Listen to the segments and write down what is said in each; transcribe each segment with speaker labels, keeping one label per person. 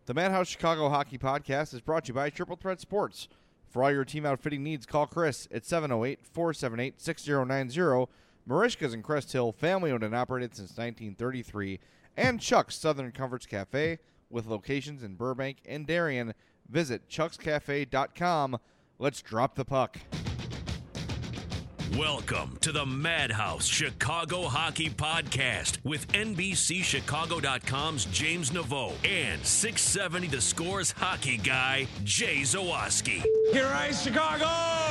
Speaker 1: The Madhouse Chicago Hockey Podcast is brought to you by Triple Threat Sports. For all your team outfitting needs, call Chris at 708-478-6090. Marishka's in Crest Hill, family-owned and operated since 1933. And Chuck's Southern Comforts Cafe, with locations in Burbank and Darien. Visit chuckscafe.com. Let's drop the puck.
Speaker 2: Welcome to the Madhouse Chicago Hockey Podcast with NBCChicago.com's James Naveau and 670 The Score's hockey guy, Jay Zawaski.
Speaker 3: Here is Chicago!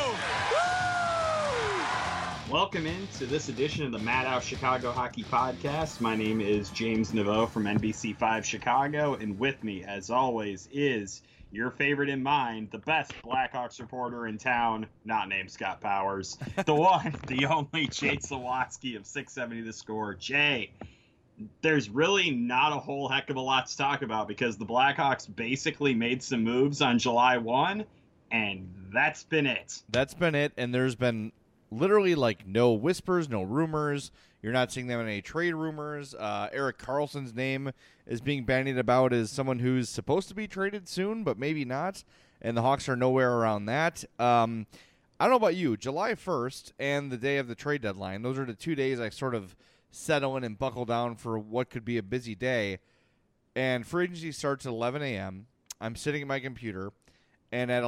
Speaker 3: Woo!
Speaker 4: Welcome into this edition of the Madhouse Chicago Hockey Podcast. My name is James Naveau from NBC5 Chicago, and with me, as always, is your favorite and mine, the best Blackhawks reporter in town, not named Scott Powers, the one, the only Jay Zawaski of 670 The Score. Jay, there's really not a whole heck of a lot to talk about because the Blackhawks basically made some moves on July 1, and that's been it.
Speaker 1: That's been it, and there's been literally like no whispers, no rumors. You're not seeing them in any trade rumors. Erik Karlsson's name is being bandied about as someone who's supposed to be traded soon, but maybe not. And the Hawks are nowhere around that. I don't know about you. July 1st and the day of the trade deadline, those are the 2 days I sort of settle in and buckle down for what could be a busy day. And free agency starts at 11 a.m. I'm sitting at my computer, and at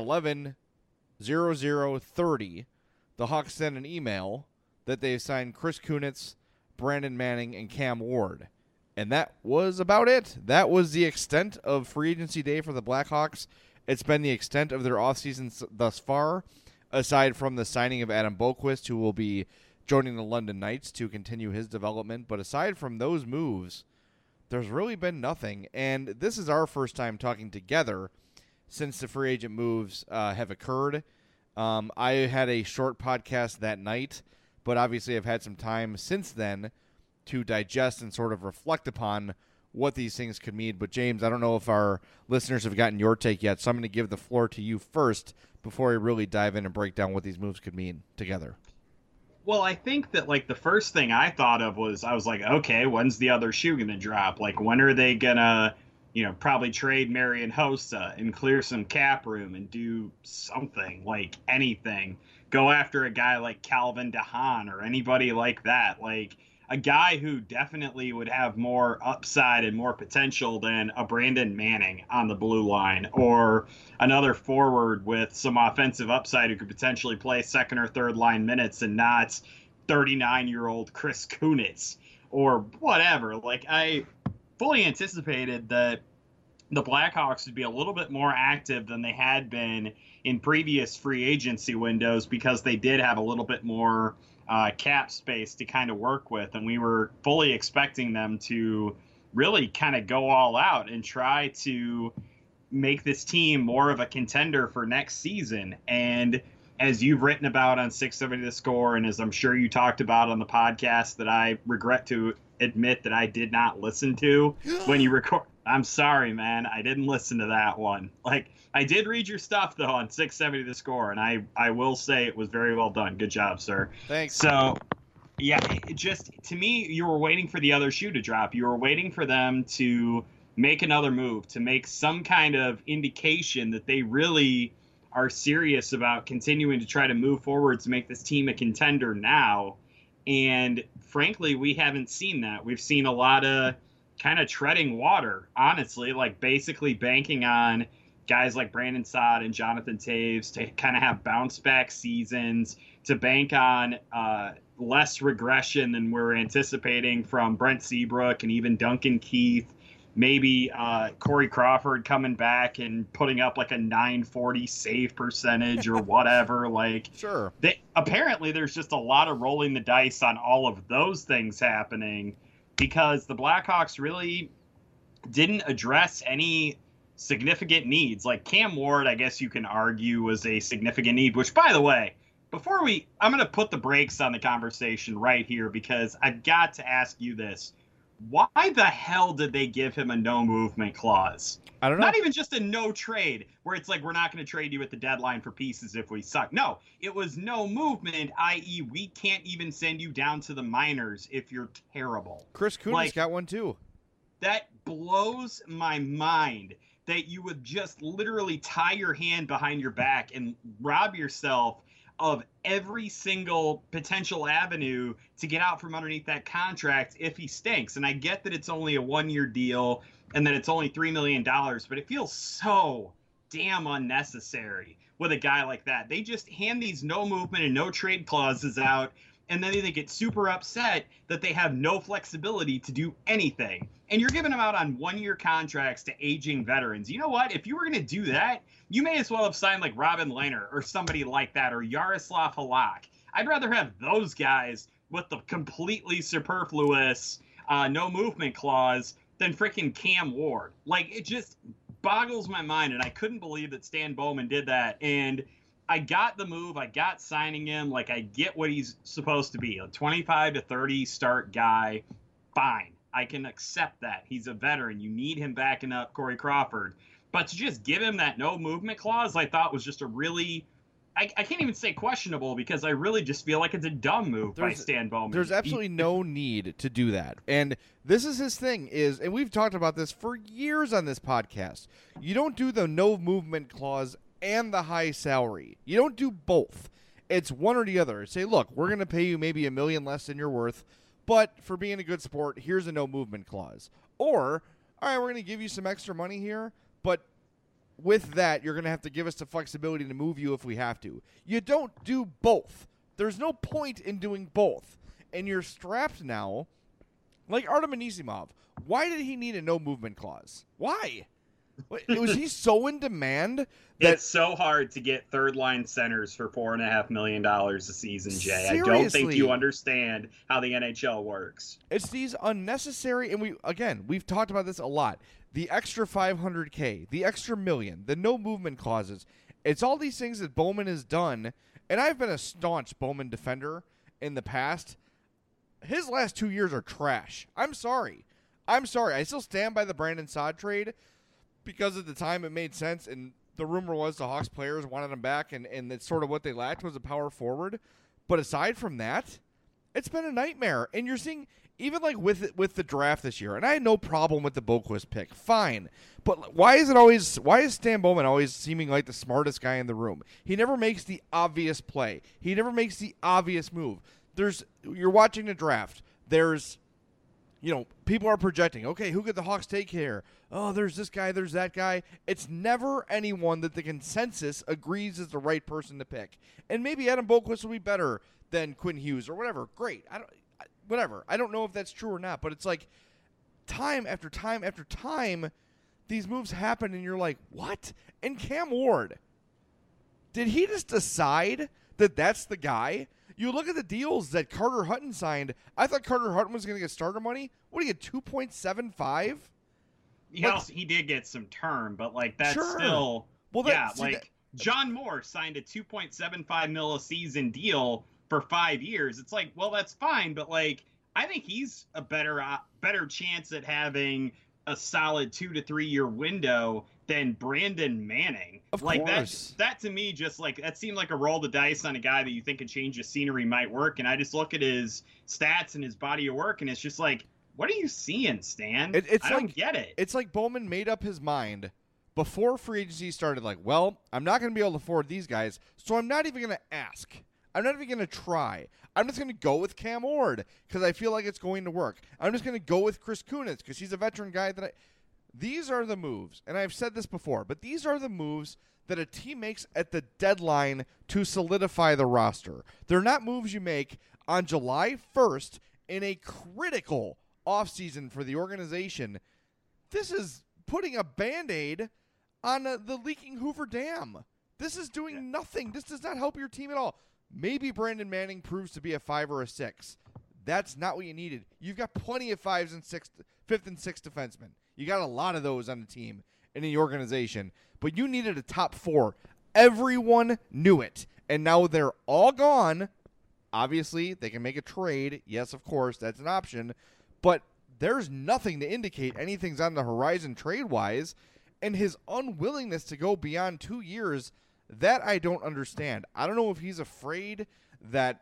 Speaker 1: 11:00:30, the Hawks send an email that they've signed Chris Kunitz, Brandon Manning, and Cam Ward. And that was about it. That was the extent of free agency day for the Blackhawks. It's been the extent of their offseason thus far, aside from the signing of Adam Boqvist, who will be joining the London Knights to continue his development. But aside from those moves, there's really been nothing. And this is our first time talking together since the free agent moves have occurred. I had a short podcast that night, but obviously I've had some time since then to digest and sort of reflect upon what these things could mean. But James, I don't know if our listeners have gotten your take yet, so I'm going to give the floor to you first before we really dive in and break down what these moves could mean together.
Speaker 4: Well, I think that, like, the first thing I thought of was, I was like, okay, when's the other shoe going to drop? Like, when are they going to, probably trade Marian Hossa and clear some cap room and do something, like anything? Go after a guy like Calvin DeHaan or anybody like that. Like, a guy who definitely would have more upside and more potential than a Brandon Manning on the blue line, or another forward with some offensive upside who could potentially play second or third line minutes and not 39-year-old Chris Kunitz or whatever. Like, I fully anticipated that the Blackhawks would be a little bit more active than they had been in previous free agency windows because they did have a little bit more cap space to kind of work with. And we were fully expecting them to really kind of go all out and try to make this team more of a contender for next season. And as you've written about on 670 The Score, and as I'm sure you talked about on the podcast that I regret to admit that I did not listen to when you record. I'm sorry, man. I didn't listen to that one. Like, I did read your stuff, though, on 670 The Score, and I will say it was very well done. Good job, sir.
Speaker 1: Thanks.
Speaker 4: So, yeah, it just, to me, you were waiting for the other shoe to drop. You were waiting for them to make another move, to make some kind of indication that they really are serious about continuing to try to move forward to make this team a contender now. And frankly, we haven't seen that. We've seen a lot of kind of treading water, honestly, like basically banking on guys like Brandon Saad and Jonathan Toews to kind of have bounce back seasons, to bank on less regression than we're anticipating from Brent Seabrook and even Duncan Keith. Maybe Corey Crawford coming back and putting up like a .940 save percentage or whatever. Like,
Speaker 1: Sure.
Speaker 4: Apparently there's just a lot of rolling the dice on all of those things happening because the Blackhawks really didn't address any significant needs. Like Cam Ward, I guess you can argue, was a significant need, which, by the way, I'm going to put the brakes on the conversation right here because I've got to ask you this. Why the hell did they give him a no movement clause?
Speaker 1: I don't know.
Speaker 4: Not even just a no trade where it's like, we're not going to trade you at the deadline for pieces if we suck. No, it was no movement, i.e. we can't even send you down to the minors if you're terrible.
Speaker 1: Chris Kunitz got one too.
Speaker 4: That blows my mind that you would just literally tie your hand behind your back and rob yourself of every single potential avenue to get out from underneath that contract if he stinks. And I get that it's only a 1-year deal and that it's only $3 million, but it feels so damn unnecessary with a guy like that. They just hand these no movement and no trade clauses out, and then they get super upset that they have no flexibility to do anything. And you're giving them out on 1-year contracts to aging veterans. You know what? If you were going to do that, you may as well have signed like Robin Lehner or somebody like that, or Yaroslav Halak. I'd rather have those guys with the completely superfluous no movement clause than freaking Cam Ward. Like, it just boggles my mind, and I couldn't believe that Stan Bowman did that. And I got the move. I got signing him. Like, I get what he's supposed to be, a 25 to 30 start guy. Fine. I can accept that. He's a veteran. You need him backing up Corey Crawford. But to just give him that no movement clause, I thought was just a really, I can't even say questionable, because I really just feel like it's a dumb move by Stan Bowman.
Speaker 1: There's absolutely no need to do that. And this is his thing is, and we've talked about this for years on this podcast, you don't do the no movement clause and the high salary. You don't do both. It's one or the other. Say, look, we're going to pay you maybe $1 million less than you're worth, but for being a good sport, here's a no movement clause. Or, all right, we're going to give you some extra money here, but with that, you're going to have to give us the flexibility to move you if we have to. You don't do both. There's no point in doing both. And you're strapped now, like Artem Anisimov. Why did he need a no movement clause? Why? Was he so in demand that
Speaker 4: it's so hard to get third line centers for $4.5 million a season, Jay?
Speaker 1: Seriously.
Speaker 4: I don't think you understand how the NHL works.
Speaker 1: It's these unnecessary, and we've talked about this a lot. The extra $500K, the extra $1 million, the no movement clauses. It's all these things that Bowman has done, and I've been a staunch Bowman defender in the past. His last 2 years are trash. I'm sorry. I still stand by the Brandon Saad trade, because at the time it made sense, and the rumor was the Hawks players wanted him back, and it's sort of what they lacked was a power forward. But aside from that, it's been a nightmare. And you're seeing, even like with the draft this year, and I had no problem with the Boquist pick, fine. But why is Stan Bowman always seeming like the smartest guy in the room? He never makes the obvious play. He never makes the obvious move. You're watching the draft. There's, people are projecting, okay, who could the Hawks take here? Oh, there's this guy, there's that guy. It's never anyone that the consensus agrees is the right person to pick. And maybe Adam Boquist will be better than Quinn Hughes or whatever. Great. Whatever. I don't know if that's true or not, but it's like time after time after time, these moves happen, and you're like, what? And Cam Ward, did he just decide that that's the guy? You look at the deals that Carter Hutton signed. I thought Carter Hutton was going to get starter money. What did he get, 2.75?
Speaker 4: He did get some term, but like that's still John Moore signed a $2.75 million a season deal for 5 years. It's like, well, that's fine, but like I think he's a better chance at having a solid 2 to 3 year window than Brandon Manning.
Speaker 1: Of
Speaker 4: like
Speaker 1: course.
Speaker 4: That to me just like that seemed like a roll the dice on a guy that you think a change of scenery might work. And I just look at his stats and his body of work, and it's just like, what are you seeing, Stan? I don't get it.
Speaker 1: It's like Bowman made up his mind before free agency started, like, well, I'm not going to be able to afford these guys, so I'm not even going to ask. I'm not even going to try. I'm just going to go with Cam Ward because I feel like it's going to work. I'm just going to go with Chris Kunitz because he's a veteran guy These are the moves, and I've said this before, but these are the moves that a team makes at the deadline to solidify the roster. They're not moves you make on July 1st in a critical offseason for the organization. This is putting a Band-Aid on the leaking Hoover Dam. This is doing nothing. This does not help your team at all. Maybe Brandon Manning proves to be a 5 or a 6. That's not what you needed. You've got plenty of 5th and 6th defensemen. You got a lot of those on the team in the organization, but you needed a top 4. Everyone knew it, and now they're all gone. Obviously, they can make a trade. Yes, of course, that's an option, but there's nothing to indicate anything's on the horizon trade-wise, and his unwillingness to go beyond 2 years, that I don't understand. I don't know if he's afraid that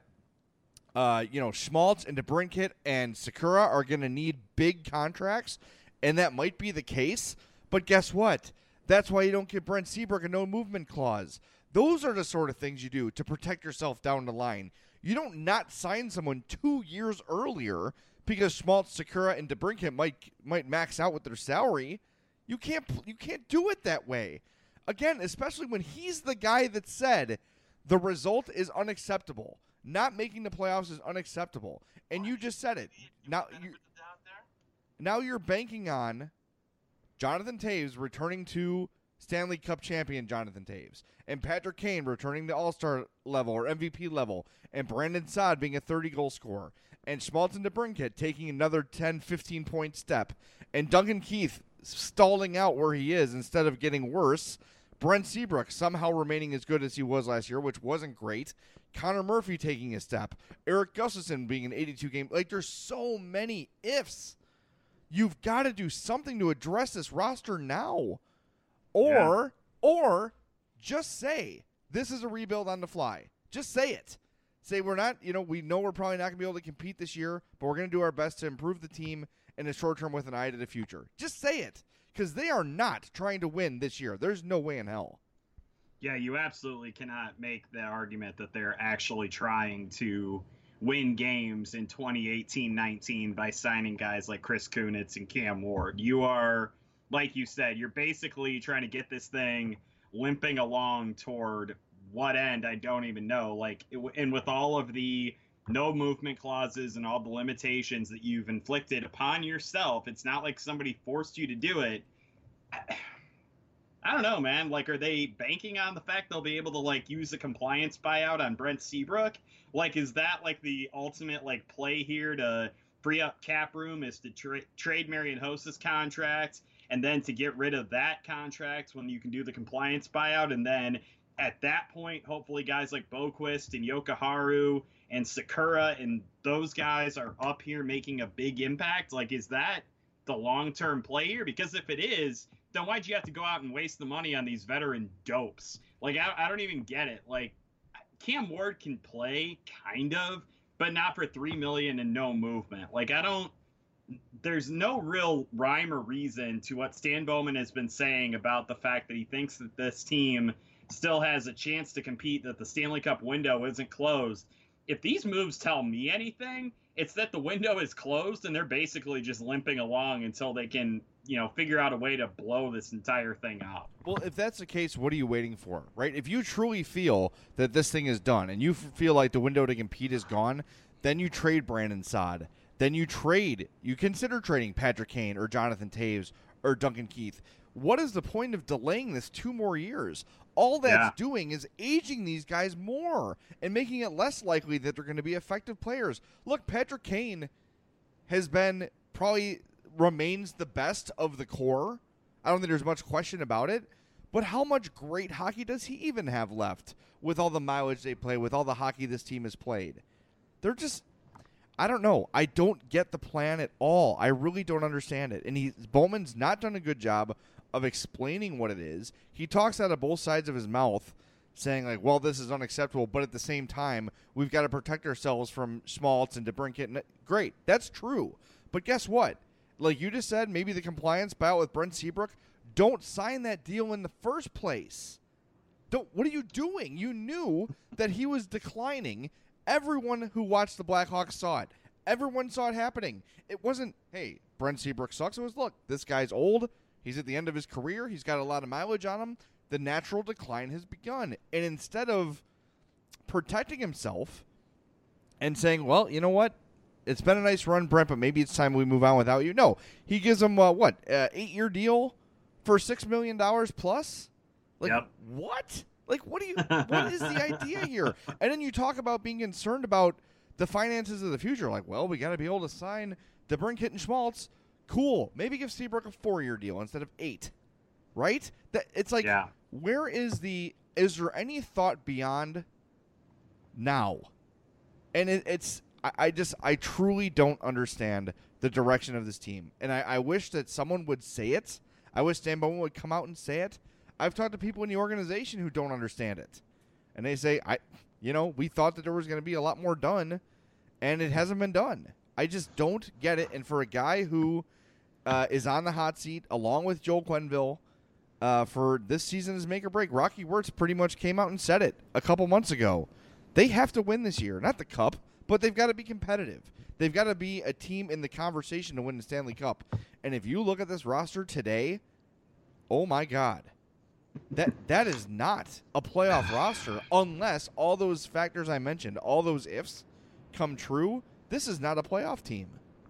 Speaker 1: Schmaltz and DeBrincat and Sakura are going to need big contracts, and that might be the case. But guess what? That's why you don't give Brent Seabrook a no-movement clause. Those are the sort of things you do to protect yourself down the line. You don't not sign someone 2 years earlier because Schmaltz, Sakura, and DeBrincat might max out with their salary. You can't do it that way. Again, especially when he's the guy that said the result is unacceptable. Not making the playoffs is unacceptable. And you just said it. Now you're banking on Jonathan Toews returning to Stanley Cup champion Jonathan Toews, and Patrick Kane returning to All-Star level or MVP level, and Brandon Saad being a 30-goal scorer, and Schmaltz and DeBrincat taking another 10, 15-point step, and Duncan Keith stalling out where he is instead of getting worse, Brent Seabrook somehow remaining as good as he was last year, which wasn't great, Connor Murphy taking a step, Eric Gustafsson being an 82-game. Like, there's so many ifs. You've got to do something to address this roster now. Or just say, this is a rebuild on the fly. Just say it. Say we're not, we know we're probably not going to be able to compete this year, but we're going to do our best to improve the team in the short term with an eye to the future. Just say it, because they are not trying to win this year. There's no way in hell.
Speaker 4: Yeah, you absolutely cannot make the argument that they're actually trying to win games in 2018-19 by signing guys like Chris Kunitz and Cam Ward. You are, like you said, you're basically trying to get this thing limping along toward what end, I don't even know. And with all of the no movement clauses and all the limitations that you've inflicted upon yourself, it's not like somebody forced you to do it. I don't know, man. Are they banking on the fact they'll be able to, use a compliance buyout on Brent Seabrook? Is that, the ultimate, play here to free up cap room is to trade Marian Hossa's contract and then to get rid of that contract when you can do the compliance buyout? And then at that point, hopefully guys like Boquist and Yokoharu and Sakura and those guys are up here making a big impact? Is that the long-term play here? Because if it is, then why'd you have to go out and waste the money on these veteran dopes? I don't even get it. Cam Ward can play, kind of, but not for $3 million and no movement. There's no real rhyme or reason to what Stan Bowman has been saying about the fact that he thinks that this team still has a chance to compete, that the Stanley Cup window isn't closed. If these moves tell me anything, it's that the window is closed and they're basically just limping along until they can, figure out a way to blow this entire thing up.
Speaker 1: Well, if that's the case, what are you waiting for, right? If you truly feel that this thing is done and you feel like the window to compete is gone, then you trade Brandon Saad. Then you consider trading Patrick Kane or Jonathan Toews or Duncan Keith. What is the point of delaying this 2 more years? All that's doing is aging these guys more and making it less likely that they're going to be effective players. Look, Patrick Kane remains the best of the core. I don't think there's much question about it. But how much great hockey does he even have left with all the mileage they play, with all the hockey this team has played? They're just, I don't know. I don't get the plan at all. I really don't understand it. And Bowman's not done a good job of explaining what it is. He talks out of both sides of his mouth, saying this is unacceptable, but at the same time, we've got to protect ourselves from Schmaltz and DeBrincat. Great, that's true. But guess what? Like you just said, maybe the compliance buyout with Brent Seabrook, don't sign that deal in the first place. What are you doing? You knew that he was declining. Everyone who watched the Blackhawks saw it. Everyone saw it happening. It wasn't, hey, Brent Seabrook sucks. It was, look, this guy's old. He's at the end of his career. He's got a lot of mileage on him. The natural decline has begun. And instead of protecting himself and saying, well, you know what? It's been a nice run, Brent, but maybe it's time we move on without you. No, he gives him, 8-year deal for $6 million plus?
Speaker 4: Yep.
Speaker 1: What? What is the idea here? And then you talk about being concerned about the finances of the future. We got to be able to sign DeBrincat and Schmaltz. Cool. Maybe give Seabrook a 4-year deal instead of 8. Right? Where is there any thought beyond now? And I truly don't understand the direction of this team. And I wish that someone would say it. I wish Stan Bowman would come out and say it. I've talked to people in the organization who don't understand it. And they say, we thought that there was going to be a lot more done, and it hasn't been done. I just don't get it. And for a guy who is on the hot seat, along with Joel Quenneville, for this season is make or break. Rocky Wirtz pretty much came out and said it a couple months ago. They have to win this year. Not the Cup, but they've got to be competitive. They've got to be a team in the conversation to win the Stanley Cup. And if you look at this roster today, oh my God. That is not a playoff roster unless all those factors I mentioned, all those ifs come true. This is not a playoff team.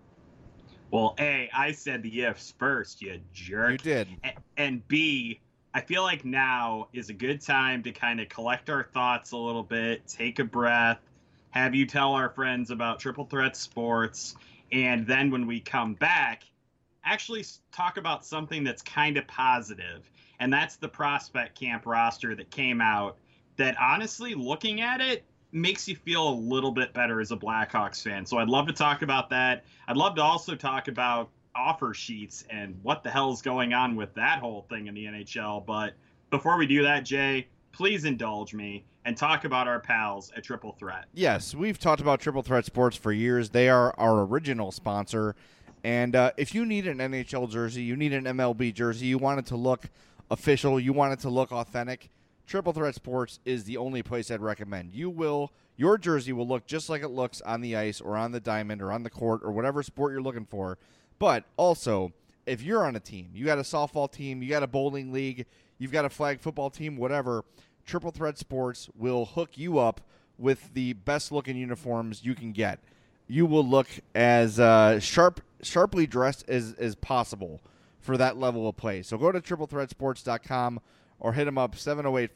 Speaker 4: Well, A, I said the ifs first, you jerk.
Speaker 1: You did.
Speaker 4: And B, I feel like now is a good time to kind of collect our thoughts a little bit, take a breath, have you tell our friends about Triple Threat Sports, and then when we come back, actually talk about something that's kind of positive. And that's the prospect camp roster that came out that honestly, looking at it, makes you feel a little bit better as a Blackhawks fan. So I'd love to talk about that. I'd love to also talk about offer sheets and what the hell is going on with that whole thing in the NHL. But before we do that, Jay, please indulge me and talk about our pals at Triple Threat.
Speaker 1: Yes, we've talked about Triple Threat Sports for years. They are our original sponsor. And if you need an NHL jersey, you need an MLB jersey, you want it to look official, you want it to look authentic, Triple Threat Sports is the only place I'd recommend. Your jersey will look just like it looks on the ice or on the diamond or on the court or whatever sport you're looking for. But also, if you're on a team, you got a softball team, you got a bowling league, you've got a flag football team, whatever, Triple Threat Sports will hook you up with the best looking uniforms you can get. You will look as sharply dressed as possible for that level of play. So go to triplethreatsports.com or hit him up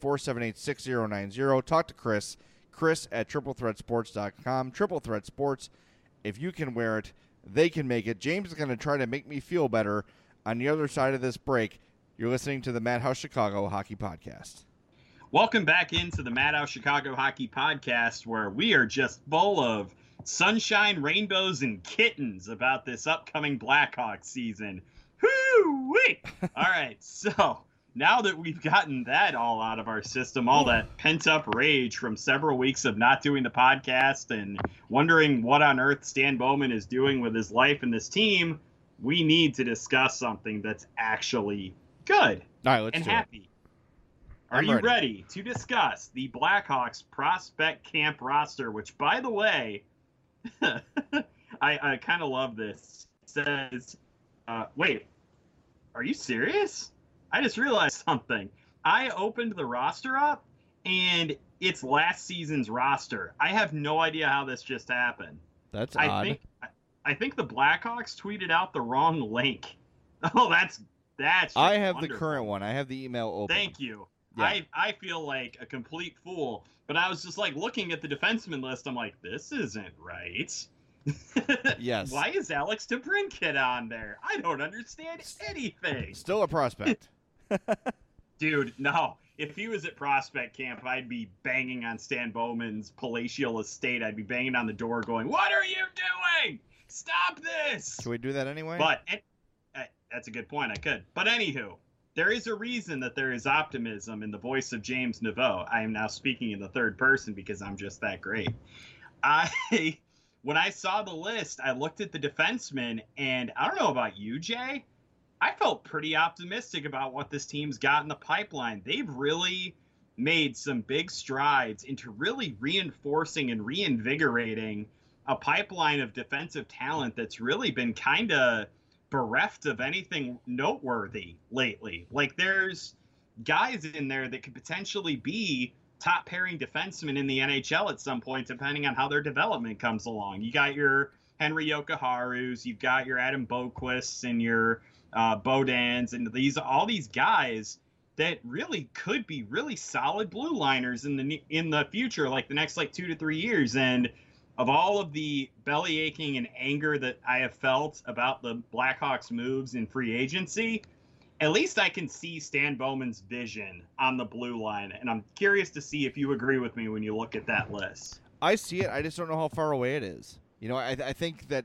Speaker 1: 708-478-6090. Talk to Chris at triplethreatsports.com. Triple Threat Sports, if you can wear it, they can make it. James is going to try to make me feel better on the other side of this break. You're listening to the Madhouse Chicago Hockey Podcast.
Speaker 4: Welcome back into the Madhouse Chicago Hockey Podcast, where we are just full of sunshine, rainbows, and kittens about this upcoming Blackhawks season. Whoo-wee! All right, so now that we've gotten that all out of our system, all that pent-up rage from several weeks of not doing the podcast and wondering what on earth Stan Bowman is doing with his life and this team, we need to discuss something that's actually good
Speaker 1: All right, let's
Speaker 4: and
Speaker 1: do
Speaker 4: happy.
Speaker 1: it.
Speaker 4: Are you ready to discuss the Blackhawks prospect camp roster, which, by the way, I kind of love this. It says, wait, are you serious? I just realized something. I opened the roster up, and it's last season's roster. I have no idea how this just happened.
Speaker 1: That's odd.
Speaker 4: I think the Blackhawks tweeted out the wrong link. Oh, that's
Speaker 1: I have
Speaker 4: wonderful.
Speaker 1: the current one. I have the email open.
Speaker 4: Thank you.
Speaker 1: Yeah.
Speaker 4: I feel like a complete fool, but I was just like looking at the defenseman list. I'm like, this isn't right.
Speaker 1: Yes.
Speaker 4: Why is Alex DeBrincat on there? I don't understand anything.
Speaker 1: Still a prospect.
Speaker 4: Dude, no. If he was at prospect camp, I'd be banging on Stan Bowman's palatial estate. I'd be banging on the door going, what are you doing? Stop this.
Speaker 1: Should we do that anyway?
Speaker 4: But that's a good point. I could. But anywho, there is a reason that there is optimism in the voice of James Naveau. I am now speaking in the third person because I'm just that great. When I saw the list, I looked at the defensemen, and I don't know about you, Jay, I felt pretty optimistic about what this team's got in the pipeline. They've really made some big strides into really reinforcing and reinvigorating a pipeline of defensive talent that's really been kind of bereft of anything noteworthy lately. Like, there's guys in there that could potentially be top pairing defensemen in the NHL at some point, depending on how their development comes along. You got your Henry Jokiharus, you've got your Adam Boqvists and your Bodans, and all these guys that really could be really solid blue liners in the future, like the next 2 to 3 years. And of all of the belly aching and anger that I have felt about the Blackhawks moves in free agency, at least I can see Stan Bowman's vision on the blue line, and I'm curious to see if you agree with me when you look at that list.
Speaker 1: I see it. I just don't know how far away it is. You know, I think that,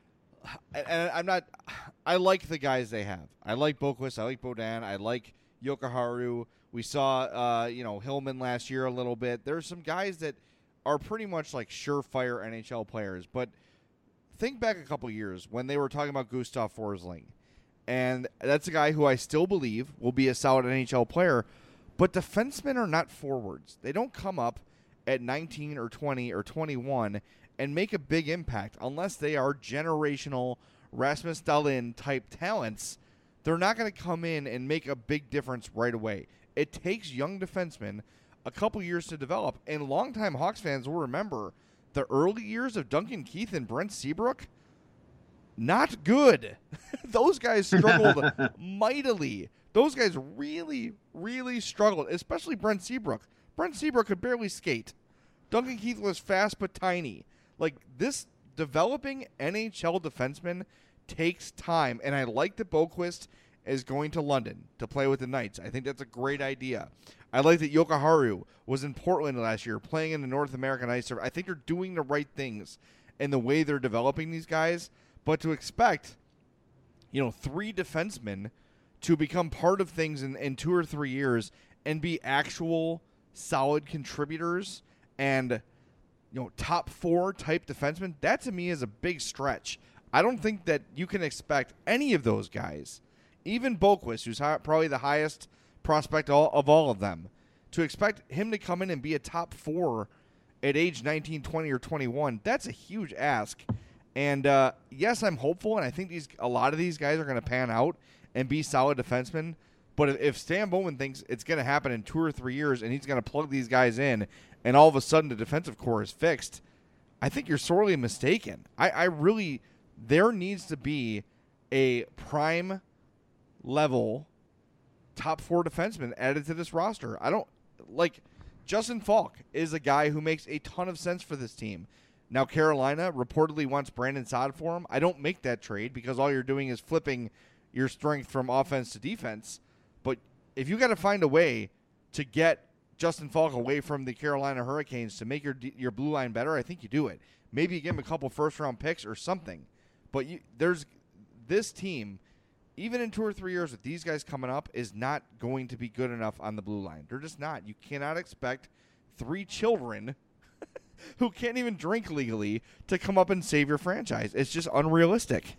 Speaker 1: and I like the guys they have. I like Boqvist. I like Bodan. I like Jokiharju. We saw, Hillman last year a little bit. There's some guys that are pretty much like surefire NHL players. But think back a couple years when they were talking about Gustav Forsling. And that's a guy who I still believe will be a solid NHL player. But defensemen are not forwards. They don't come up at 19 or 20 or 21 and make a big impact unless they are generational Rasmus Dahlin type talents. They're not going to come in and make a big difference right away. It takes young defensemen a couple years to develop. And longtime Hawks fans will remember the early years of Duncan Keith and Brent Seabrook. Not good. Those guys struggled mightily. Those guys really, really struggled, especially Brent Seabrook. Brent Seabrook could barely skate. Duncan Keith was fast but tiny. Like, this developing NHL defenseman takes time, and I like that Boqvist is going to London to play with the Knights. I think that's a great idea. I like that Jokiharju was in Portland last year playing in the North American Ice. I think they're doing the right things in the way they're developing these guys. But to expect, 3 defensemen to become part of things in 2 or 3 years and be actual solid contributors and, top 4 type defensemen, that to me is a big stretch. I don't think that you can expect any of those guys, even Boqvist, who's probably the highest prospect of all of them, to expect him to come in and be a top 4 at age 19, 20, or 21, that's a huge ask. And, yes, I'm hopeful, and I think a lot of these guys are going to pan out and be solid defensemen. But if Stan Bowman thinks it's going to happen in 2 or 3 years and he's going to plug these guys in and all of a sudden the defensive core is fixed, I think you're sorely mistaken. I really – there needs to be a prime level top 4 defenseman added to this roster. I don't – like, Justin Falk is a guy who makes a ton of sense for this team. Now, Carolina reportedly wants Brandon Saad for him. I don't make that trade because all you're doing is flipping your strength from offense to defense. But if you got to find a way to get Justin Falk away from the Carolina Hurricanes to make your blue line better, I think you do it. Maybe you give him a couple first-round picks or something. But there's this team, even in 2 or 3 years with these guys coming up, is not going to be good enough on the blue line. They're just not. You cannot expect 3 children who can't even drink legally to come up and save your franchise. It's just unrealistic.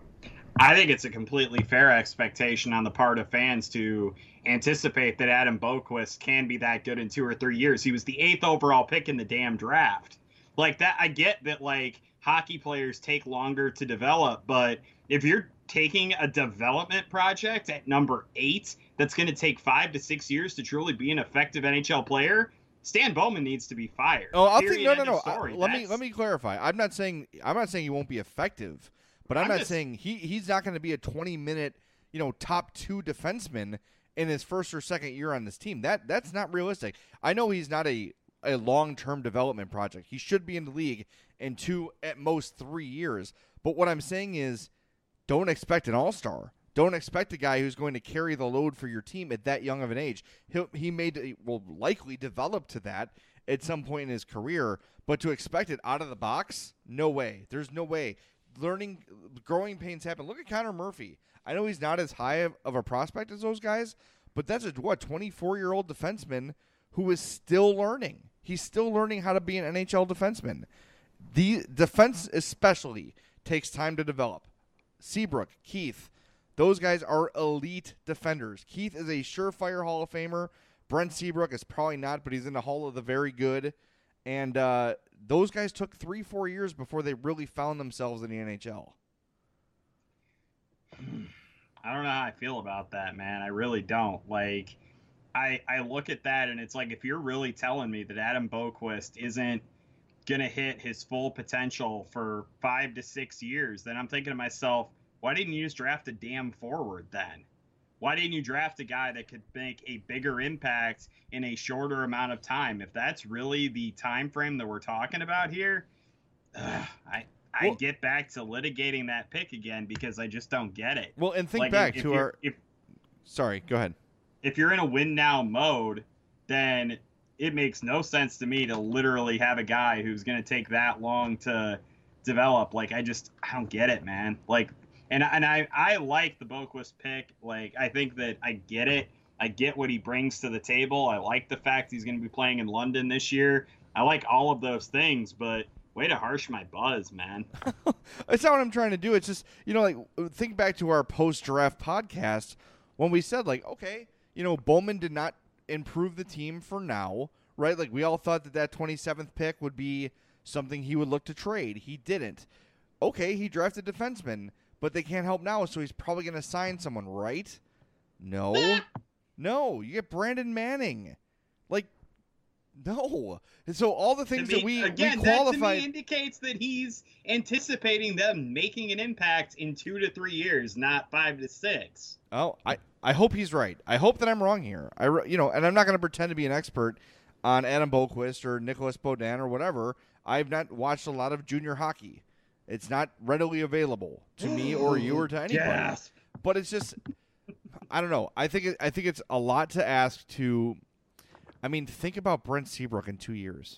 Speaker 4: I think it's a completely fair expectation on the part of fans to anticipate that Adam Boqvist can be that good in 2 or 3 years. He was the 8th overall pick in the damn draft. Like that, I get that, like, hockey players take longer to develop, but if you're taking a development project at number 8 that's going to take 5 to 6 years to truly be an effective NHL player, Stan Bowman needs to be fired.
Speaker 1: Oh, I'll think no. Let me clarify. I'm not saying he won't be effective, but I'm not saying he's not going to be a 20-minute, top 2 defenseman in his first or second year on this team. That's not realistic. I know he's not a long-term development project. He should be in the league in 2, at most 3 years. But what I'm saying is, don't expect an all-star. Don't expect a guy who's going to carry the load for your team at that young of an age. He will likely develop to that at some point in his career, but to expect it out of the box, no way. There's no way. Growing pains happen. Look at Connor Murphy. I know he's not as high of a prospect as those guys, but that's a 24-year-old defenseman who is still learning. He's still learning how to be an NHL defenseman. The defense especially takes time to develop. Seabrook, Keith, those guys are elite defenders. Keith is a surefire Hall of Famer. Brent Seabrook is probably not, but he's in the Hall of the Very Good. And those guys took 3-4 years before they really found themselves in the NHL.
Speaker 4: I don't know how I feel about that, man. I really don't. Like, I look at that, and it's like, if you're really telling me that Adam Boqvist isn't going to hit his full potential for 5 to 6 years, then I'm thinking to myself, why didn't you just draft a damn forward then? Why didn't you draft a guy that could make a bigger impact in a shorter amount of time? If that's really the time frame that we're talking about here, I get back to litigating that pick again because I just don't get it.
Speaker 1: Well, and think back to our... Sorry, go ahead.
Speaker 4: If you're in a win now mode, then it makes no sense to me to literally have a guy who's going to take that long to develop. Like, I don't get it, man. Like, and I like the Boqvist pick. Like, I think that I get it. I get what he brings to the table. I like the fact he's going to be playing in London this year. I like all of those things, but Way to harsh my buzz, man.
Speaker 1: It's not what I'm trying to do. It's just, like, think back to our post-draft podcast when we said, like, okay, Bowman did not improve the team for now, right? Like, we all thought that 27th pick would be something he would look to trade. He didn't. Okay, he drafted defenseman, but they can't help now, so he's probably going to sign someone, right? No. No, you get Brandon Manning. Like, no. And so all the things that we qualified.
Speaker 4: That to me indicates that he's anticipating them making an impact in 2 to 3 years, not 5 to 6.
Speaker 1: Oh, I hope he's right. I hope that I'm wrong here. And I'm not going to pretend to be an expert on Adam Boqvist or Nicholas Beaudin or whatever. I've not watched a lot of junior hockey. It's not readily available to me or you or to anybody.
Speaker 4: Yes.
Speaker 1: But it's just, I don't know. I think it's a lot to ask to. I mean, think about Brent Seabrook in 2 years.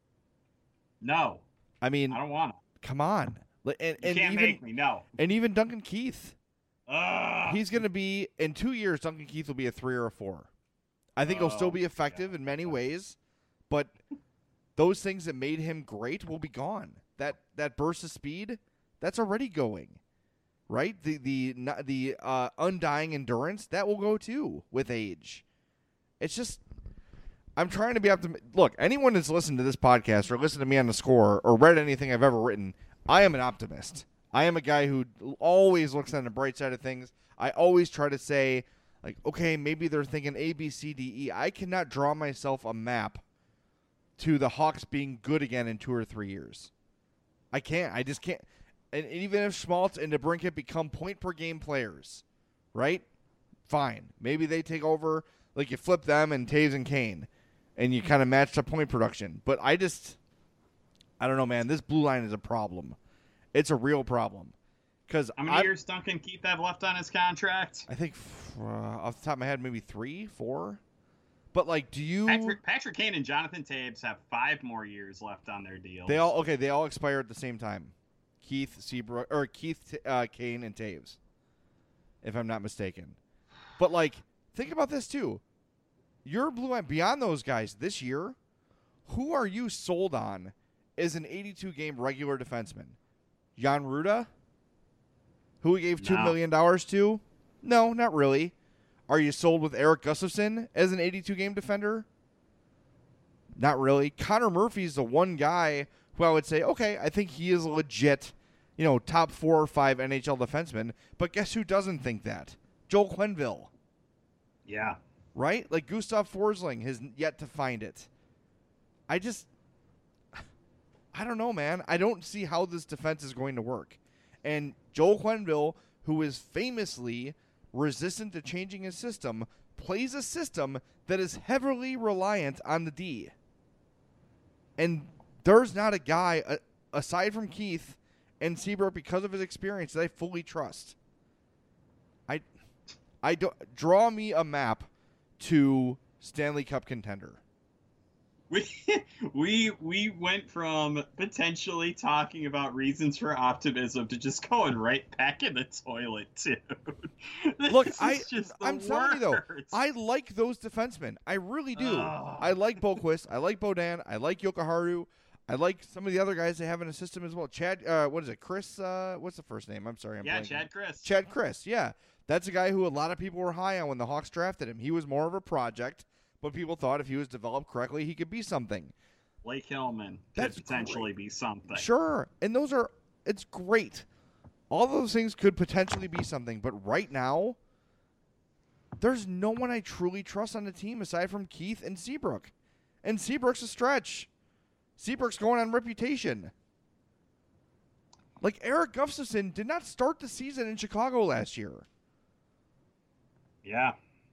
Speaker 4: No.
Speaker 1: I mean,
Speaker 4: I don't want to.
Speaker 1: Come on. And
Speaker 4: you can't make me, no.
Speaker 1: And even Duncan Keith. He's going to be, in 2 years, Duncan Keith will be a 3 or a 4. I think he'll still be effective in many ways, but those things that made him great will be gone. That burst of speed, that's already going, right? The undying endurance, that will go too with age. It's just, I'm trying to be optimistic. Look, anyone that's listened to this podcast or listened to me on The Score or read anything I've ever written, I am an optimist. I am a guy who always looks on the bright side of things. I always try to say, like, okay, maybe they're thinking A, B, C, D, E. I cannot draw myself a map to the Hawks being good again in 2 or 3 years. I can't. I just can't. And even if Schmaltz and DeBrincat become point-per-game players, right? Fine. Maybe they take over, like you flip them and Taves and Kane, and you kind of match the point production. But I don't know, man. This blue line is a problem. It's a real problem.
Speaker 4: How many years Duncan Keith have left on his contract?
Speaker 1: I think, off the top of my head, maybe 3, 4. But, like, do you...
Speaker 4: Patrick Kane and Jonathan Taves have 5 more years left on their deals.
Speaker 1: They all expire at the same time. Keith, Kane, and Taves, if I'm not mistaken. But, like, think about this, too. Your blue line, beyond those guys this year, who are you sold on as an 82-game regular defenseman? Jan Ruda, who we gave $2 million to? No, not really. Are you sold with Eric Gustafsson as an 82-game defender? Not really. Connor Murphy's the one guy who I would say, okay, I think he is a legit, top 4 or 5 NHL defenseman. But guess who doesn't think that? Joel Quenneville.
Speaker 4: Yeah.
Speaker 1: Right? Like Gustav Forsling has yet to find it. I don't know, man. I don't see how this defense is going to work. And Joel Quenneville, who is famously resistant to changing his system, plays a system that is heavily reliant on the D. And there's not a guy, aside from Keith and Seabrook, because of his experience, that I fully trust. I don't draw me a map to Stanley Cup contender.
Speaker 4: We went from potentially talking about reasons for optimism to just going right back in the toilet, dude.
Speaker 1: Look, I'm telling you though, I like those defensemen. I really do. I like Boqvist. I like Beaudin. I like Jokiharju. I like some of the other guys they have in the system as well. Chad, what is it? Chris, what's the first name? I'm sorry.
Speaker 4: Chad Chris.
Speaker 1: Chad Chris, yeah. That's a guy who a lot of people were high on when the Hawks drafted him. He was more of a project, but people thought if he was developed correctly, he could be something.
Speaker 4: Blake Hillman could potentially be something.
Speaker 1: Sure, and it's great. All those things could potentially be something, but right now, there's no one I truly trust on the team aside from Keith and Seabrook. And Seabrook's a stretch. Seabrook's going on reputation. Like, Eric Gustafsson did not start the season in Chicago last year.
Speaker 4: Yeah.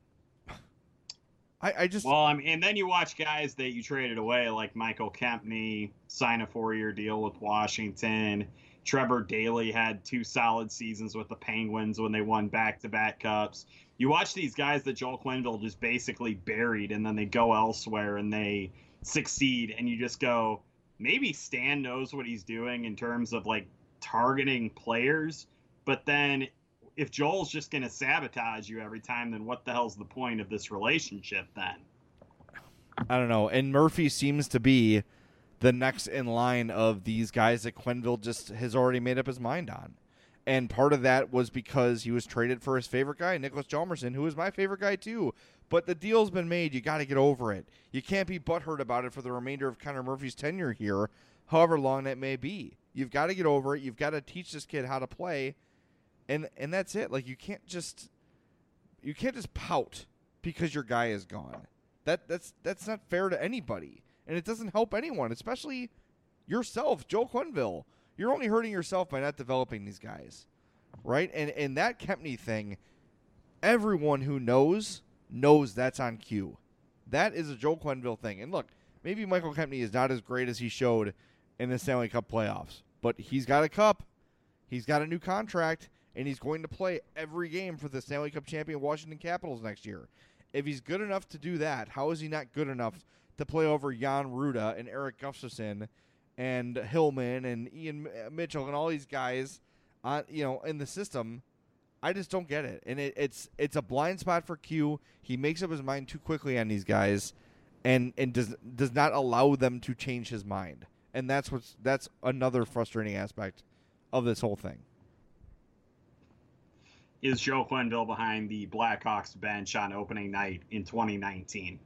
Speaker 4: And then you watch guys that you traded away, like Michael Kempney, sign a 4-year deal with Washington. Trevor Daley had 2 solid seasons with the Penguins when they won back-to-back cups. You watch these guys that Joel Quenneville just basically buried, and then they go elsewhere and they succeed, and you just go, maybe Stan knows what he's doing in terms of, like, targeting players, but then if Joel's just going to sabotage you every time, then what the hell's the point of this relationship then?
Speaker 1: I don't know. And Murphy seems to be the next in line of these guys that Quenneville just has already made up his mind on. And part of that was because he was traded for his favorite guy, Nicholas Hjalmarsson, who is my favorite guy too. But the deal's been made. You got to get over it. You can't be butthurt about it for the remainder of Connor Murphy's tenure here, however long that may be. You've got to get over it. You've got to teach this kid how to play, and that's it. Like you can't just pout because your guy is gone. That's not fair to anybody, and it doesn't help anyone, especially yourself, Joe Quenneville. You're only hurting yourself by not developing these guys, right? And that Kempny thing, everyone who knows that's on cue. That is a Joe Quenneville thing. And look, maybe Michael Kempny is not as great as he showed in the Stanley Cup playoffs, but he's got a cup, he's got a new contract, and he's going to play every game for the Stanley Cup champion Washington Capitals next year. If he's good enough to do that, how is he not good enough to play over Jan Ruda and Eric Gustafsson and Hillman and Ian Mitchell and all these guys in the system? I just don't get it. And it's a blind spot for Q. He makes up his mind too quickly on these guys and does not allow them to change his mind. And that's another frustrating aspect of this whole thing.
Speaker 4: Is Joe Quenneville behind the Blackhawks bench on opening night in 2019?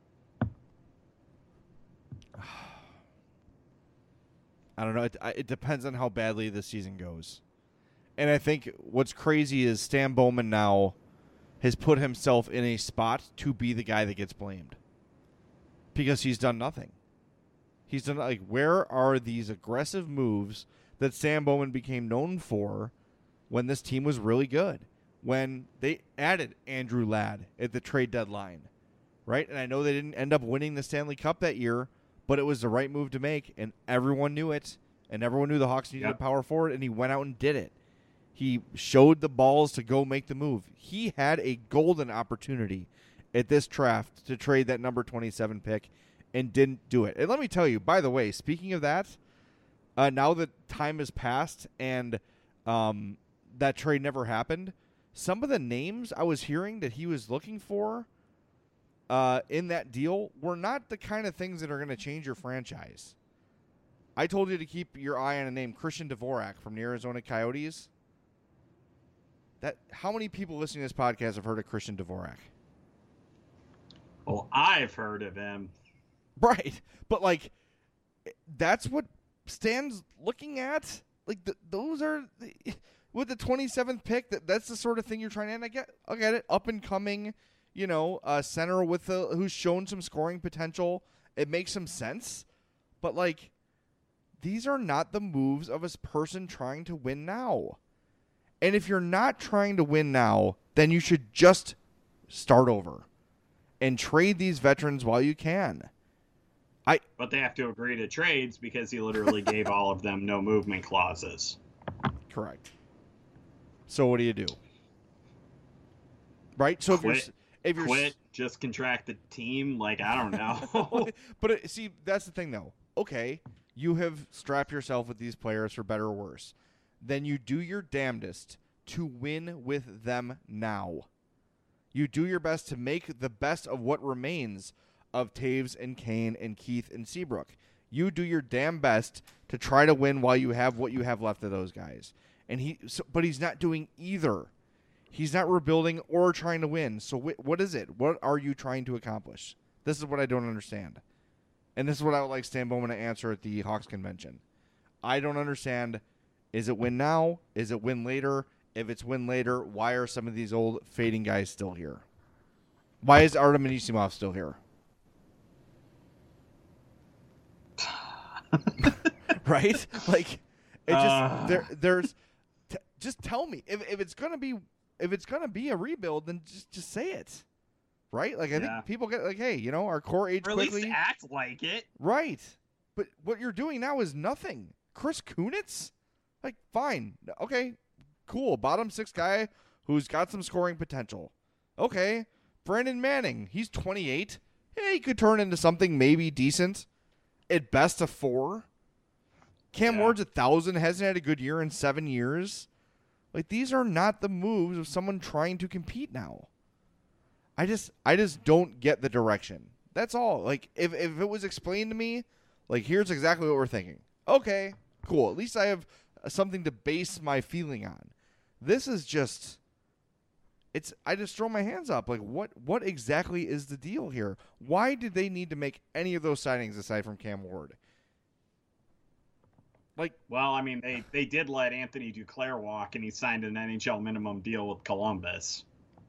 Speaker 1: I don't know. It depends on how badly the season goes. And I think what's crazy is Stan Bowman now has put himself in a spot to be the guy that gets blamed. Because he's done nothing. He's done, where are these aggressive moves that Stan Bowman became known for when this team was really good? When they added Andrew Ladd at the trade deadline, right? And I know they didn't end up winning the Stanley Cup that year, but it was the right move to make, and everyone knew it, and everyone knew the Hawks needed a power forward, and he went out and did it. He showed the balls to go make the move. He had a golden opportunity at this draft to trade that number 27 pick and didn't do it. And let me tell you, by the way, speaking of that, now that time has passed and that trade never happened, some of the names I was hearing that he was looking for in that deal were not the kind of things that are going to change your franchise. I told you to keep your eye on a name, Christian Dvorak from the Arizona Coyotes. How many people listening to this podcast have heard of Christian Dvorak?
Speaker 4: Well, I've heard of him.
Speaker 1: Right. But, that's what Stan's looking at. Those are... with the 27th pick, that's the sort of thing you're trying to... And I get it. Up-and-coming, center who's shown some scoring potential. It makes some sense. But, these are not the moves of a person trying to win now. And if you're not trying to win now, then you should just start over and trade these veterans while you can.
Speaker 4: But they have to agree to trades because he literally gave all of them no movement clauses.
Speaker 1: Correct. So what do you do? Right? So if you're
Speaker 4: quit, just contract the team, I don't know.
Speaker 1: But see, that's the thing though. Okay, you have strapped yourself with these players for better or worse. Then you do your damnedest to win with them now. You do your best to make the best of what remains of Taves and Kane and Keith and Seabrook. You do your damn best to try to win while you have what you have left of those guys. But he's not doing either. He's not rebuilding or trying to win. So what is it? What are you trying to accomplish? This is what I don't understand. And this is what I would like Stan Bowman to answer at the Hawks convention. I don't understand. Is it win now? Is it win later? If it's win later, why are some of these old fading guys still here? Why is Artem Anisimov still here? Right? Just tell me if it's gonna be a rebuild, then just say it, right? I think people get hey, our core age
Speaker 4: or at
Speaker 1: quickly.
Speaker 4: least act like it,
Speaker 1: right? But what you're doing now is nothing. Chris Kunitz, fine, okay, cool, bottom six guy who's got some scoring potential. Okay, Brandon Manning, he's 28. Hey, he could turn into something maybe decent. At best, a 4. Cam Ward's 1,000, hasn't had a good year in 7 years. These are not the moves of someone trying to compete now. I just don't get the direction. That's all. If it was explained to me Like, here's exactly what we're thinking. Okay, cool. At least I have something to base my feeling on. This is just, I just throw my hands up. Like, what exactly is the deal here? Why did they need to make any of those signings aside from Cam Ward? Like,
Speaker 4: well, I mean, they did let Anthony Duclair walk, and he signed an NHL minimum deal with Columbus.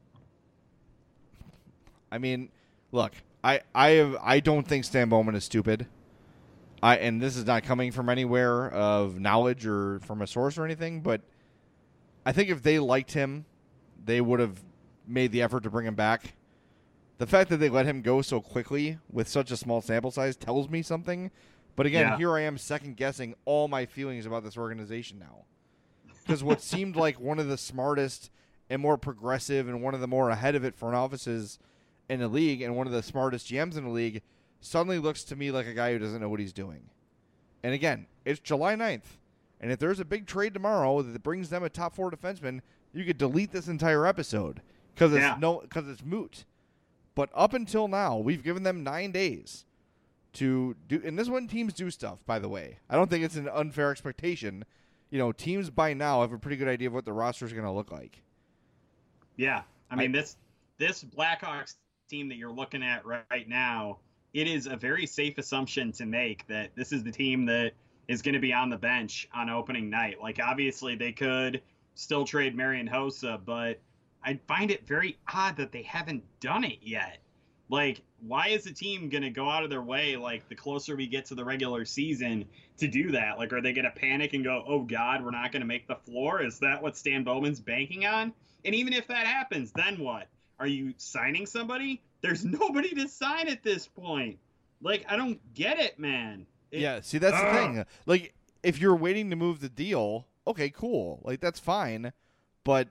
Speaker 1: I mean, look, I don't think Stan Bowman is stupid. And this is not coming from anywhere of knowledge or from a source or anything, but I think if they liked him, they would have made the effort to bring him back. The fact that they let him go so quickly with such a small sample size tells me something. But again, here I am second-guessing all my feelings about this organization now. Because what seemed like one of the smartest and more progressive and one of the more ahead of it front offices in the league and one of the smartest GMs in the league suddenly looks to me like a guy who doesn't know what he's doing. And again, it's July 9th. And if there's a big trade tomorrow that brings them a top 4 defenseman, you could delete this entire episode because it's moot. But up until now, we've given them 9 days to do, and this is when teams do stuff, by the way. I don't think it's an unfair expectation. You know, teams by now have a pretty good idea of what the roster is going to look like.
Speaker 4: Yeah. I mean, this Blackhawks team that you're looking at right now, it is a very safe assumption to make that this is the team that is going to be on the bench on opening night. Like, obviously, they could still trade Marian Hossa, but I find it very odd that they haven't done it yet. Like, why is the team going to go out of their way, like, the closer we get to the regular season to do that? Like, are they going to panic and go, oh, God, we're not going to make the floor? Is that what Stan Bowman's banking on? And even if that happens, then what? Are you signing somebody? There's nobody to sign at this point. Like, I don't get it, man.
Speaker 1: Yeah, see, that's the thing. Like, if you're waiting to move the deal, okay, cool. Like, that's fine. But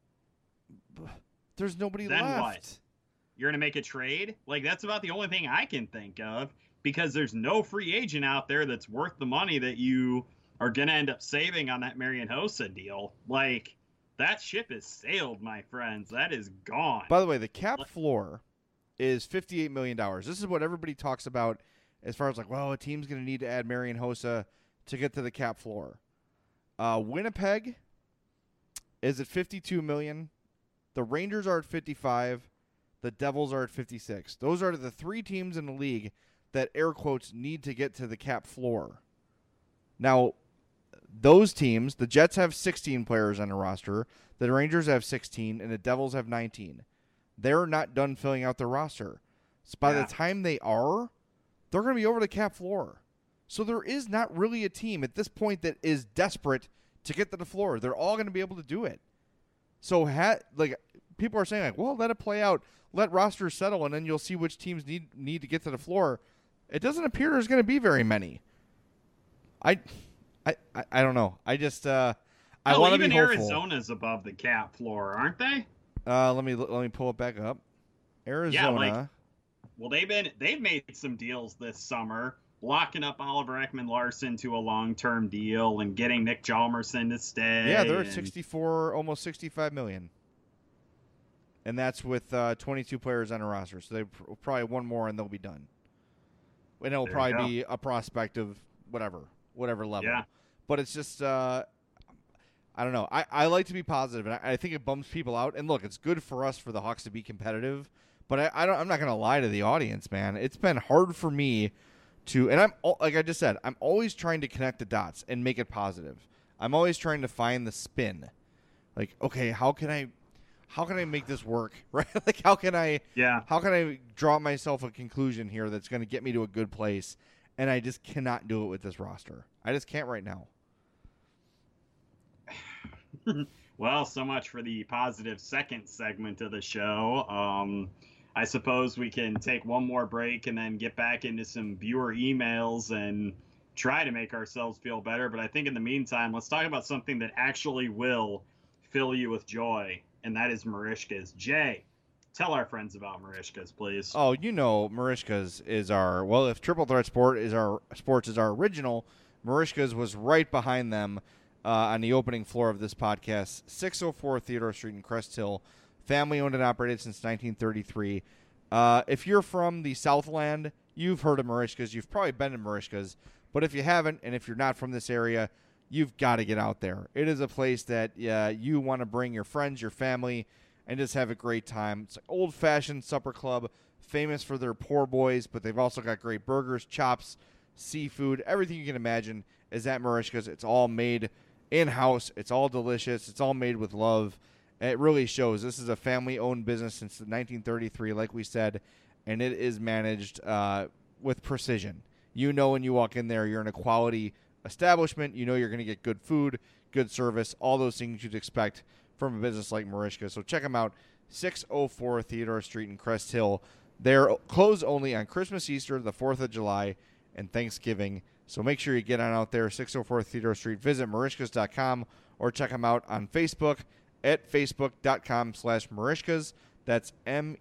Speaker 1: there's nobody
Speaker 4: then
Speaker 1: left.
Speaker 4: What? You're going to make a trade? Like, that's about the only thing I can think of, because there's no free agent out there that's worth the money that you are going to end up saving on that Marian Hossa deal. Like, that ship has sailed, my friends. That is gone.
Speaker 1: By the way, the cap floor is $58 million. This is what everybody talks about as far as, like, well, a team's going to need to add Marian Hossa to get to the cap floor. Winnipeg is at $52 million. The Rangers are at $55. The Devils are at 56. Those are the 3 teams in the league that, air quotes, need to get to the cap floor. Now, those teams, the Jets have 16 players on the roster, the Rangers have 16, and the Devils have 19. They're not done filling out their roster. So by the time they are, they're going to be over the cap floor. So there is not really a team at this point that is desperate to get to the floor. They're all going to be able to do it. So, people are saying, like, well, let it play out. Let rosters settle, and then you'll see which teams need to get to the floor. It doesn't appear there's going to be very many. I don't know. I just I want to be hopeful. Even
Speaker 4: Arizona's above the cap floor, aren't they?
Speaker 1: Let me pull it back up. Arizona.
Speaker 4: Yeah, well, they've made some deals this summer, locking up Oliver Ekman-Larsson to a long-term deal and getting Nick Hjalmarsson to stay.
Speaker 1: Yeah, they're at 64, almost $65 million. And that's with 22 players on a roster. So they probably one more and they'll be done. And it'll probably be a prospect of whatever level.
Speaker 4: Yeah.
Speaker 1: But it's just, I don't know. I like to be positive, and I think it bums people out. And look, it's good for us for the Hawks to be competitive. But I'm not going to lie to the audience, man. It's been hard for me to, and I'm like I just said, I'm always trying to connect the dots and make it positive. I'm always trying to find the spin. Like, okay, how can I make this work? Right? Like, how can I draw myself a conclusion here that's going to get me to a good place? And I just cannot do it with this roster. I just can't right now.
Speaker 4: Well, so much for the positive second segment of the show. I suppose we can take one more break and then get back into some viewer emails and try to make ourselves feel better. But I think in the meantime, let's talk about something that actually will fill you with joy, and that is Merichka's. Jay, tell our friends about Merichka's, please.
Speaker 1: Oh, you know, Merichka's is our, well, if Triple Threat Sports is our original, Merichka's was right behind them on the opening floor of this podcast, 604 Theodore Street in Crest Hill. Family owned and operated since 1933. If you're from the Southland, you've heard of Merichka's. You've probably been to Merichka's. But if you haven't, and if you're not from this area, you've got to get out there. It is a place that you want to bring your friends, your family, and just have a great time. It's an old-fashioned supper club, famous for their poor boys, but they've also got great burgers, chops, seafood, everything you can imagine is at Merichka's. It's all made in-house. It's all delicious. It's all made with love. It really shows. This is a family-owned business since 1933, like we said, and it is managed with precision. You know when you walk in there, you're in a quality establishment. You know you're going to get good food, good service, all those things you'd expect from a business like Merichka. So check them out, 604 Theodore Street in Crest Hill. They're closed only on Christmas, Easter, the 4th of July, and Thanksgiving. So make sure you get on out there, 604 Theodore Street. Visit Merichkas.com or check them out on Facebook at facebook.com/Merichkas. That's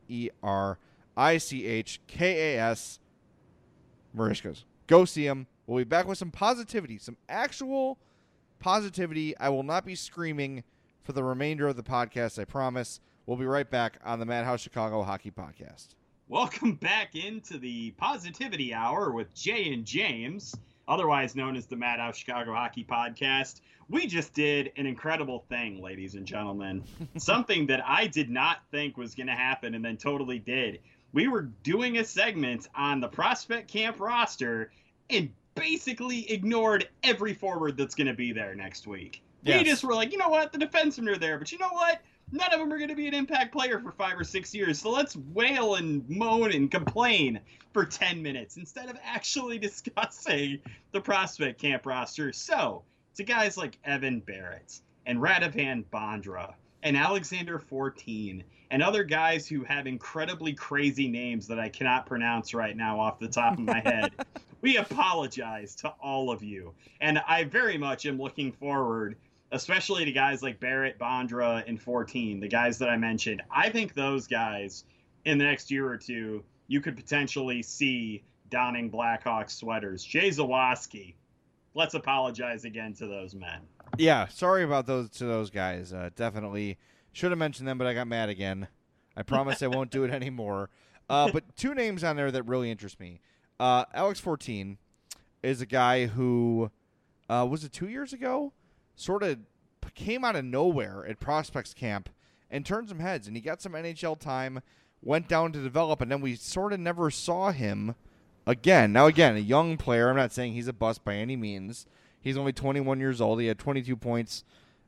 Speaker 1: MERICHKAS, Merichkas. Go see them. We'll be back with some positivity, some actual positivity. I will not be screaming for the remainder of the podcast, I promise. We'll be right back on the Madhouse Chicago Hockey Podcast.
Speaker 4: Welcome back into the Positivity Hour with Jay and James, otherwise known as the Madhouse Chicago Hockey Podcast. We just did an incredible thing, ladies and gentlemen. Something that I did not think was going to happen and then totally did. We were doing a segment on the prospect camp roster and basically ignored every forward that's going to be there next week. Yes. We just were like, you know what? The defensemen are there, but you know what? None of them are going to be an impact player for 5 or 6 years. So let's wail and moan and complain for 10 minutes instead of actually discussing the prospect camp roster. So to guys like Evan Barrett and Radovan Bondra and Alexander 14 and other guys who have incredibly crazy names that I cannot pronounce right now off the top of my head, we apologize to all of you. And I very much am looking forward, especially to guys like Barrett, Bondra, and 14, the guys that I mentioned. I think those guys, in the next year or two, you could potentially see donning Blackhawks sweaters. Jay Zawaski, let's apologize again to those men.
Speaker 1: Yeah, sorry about those guys. Definitely should have mentioned them, but I got mad again. I promise I won't do it anymore. But two names on there that really interest me. Alex 14 is a guy who, was it 2 years ago? Sort of came out of nowhere at prospects camp and turned some heads, and he got some NHL time, went down to develop, and then we sort of never saw him again. Now, again, a young player. I'm not saying he's a bust by any means. He's only 21 years old. He had 21 points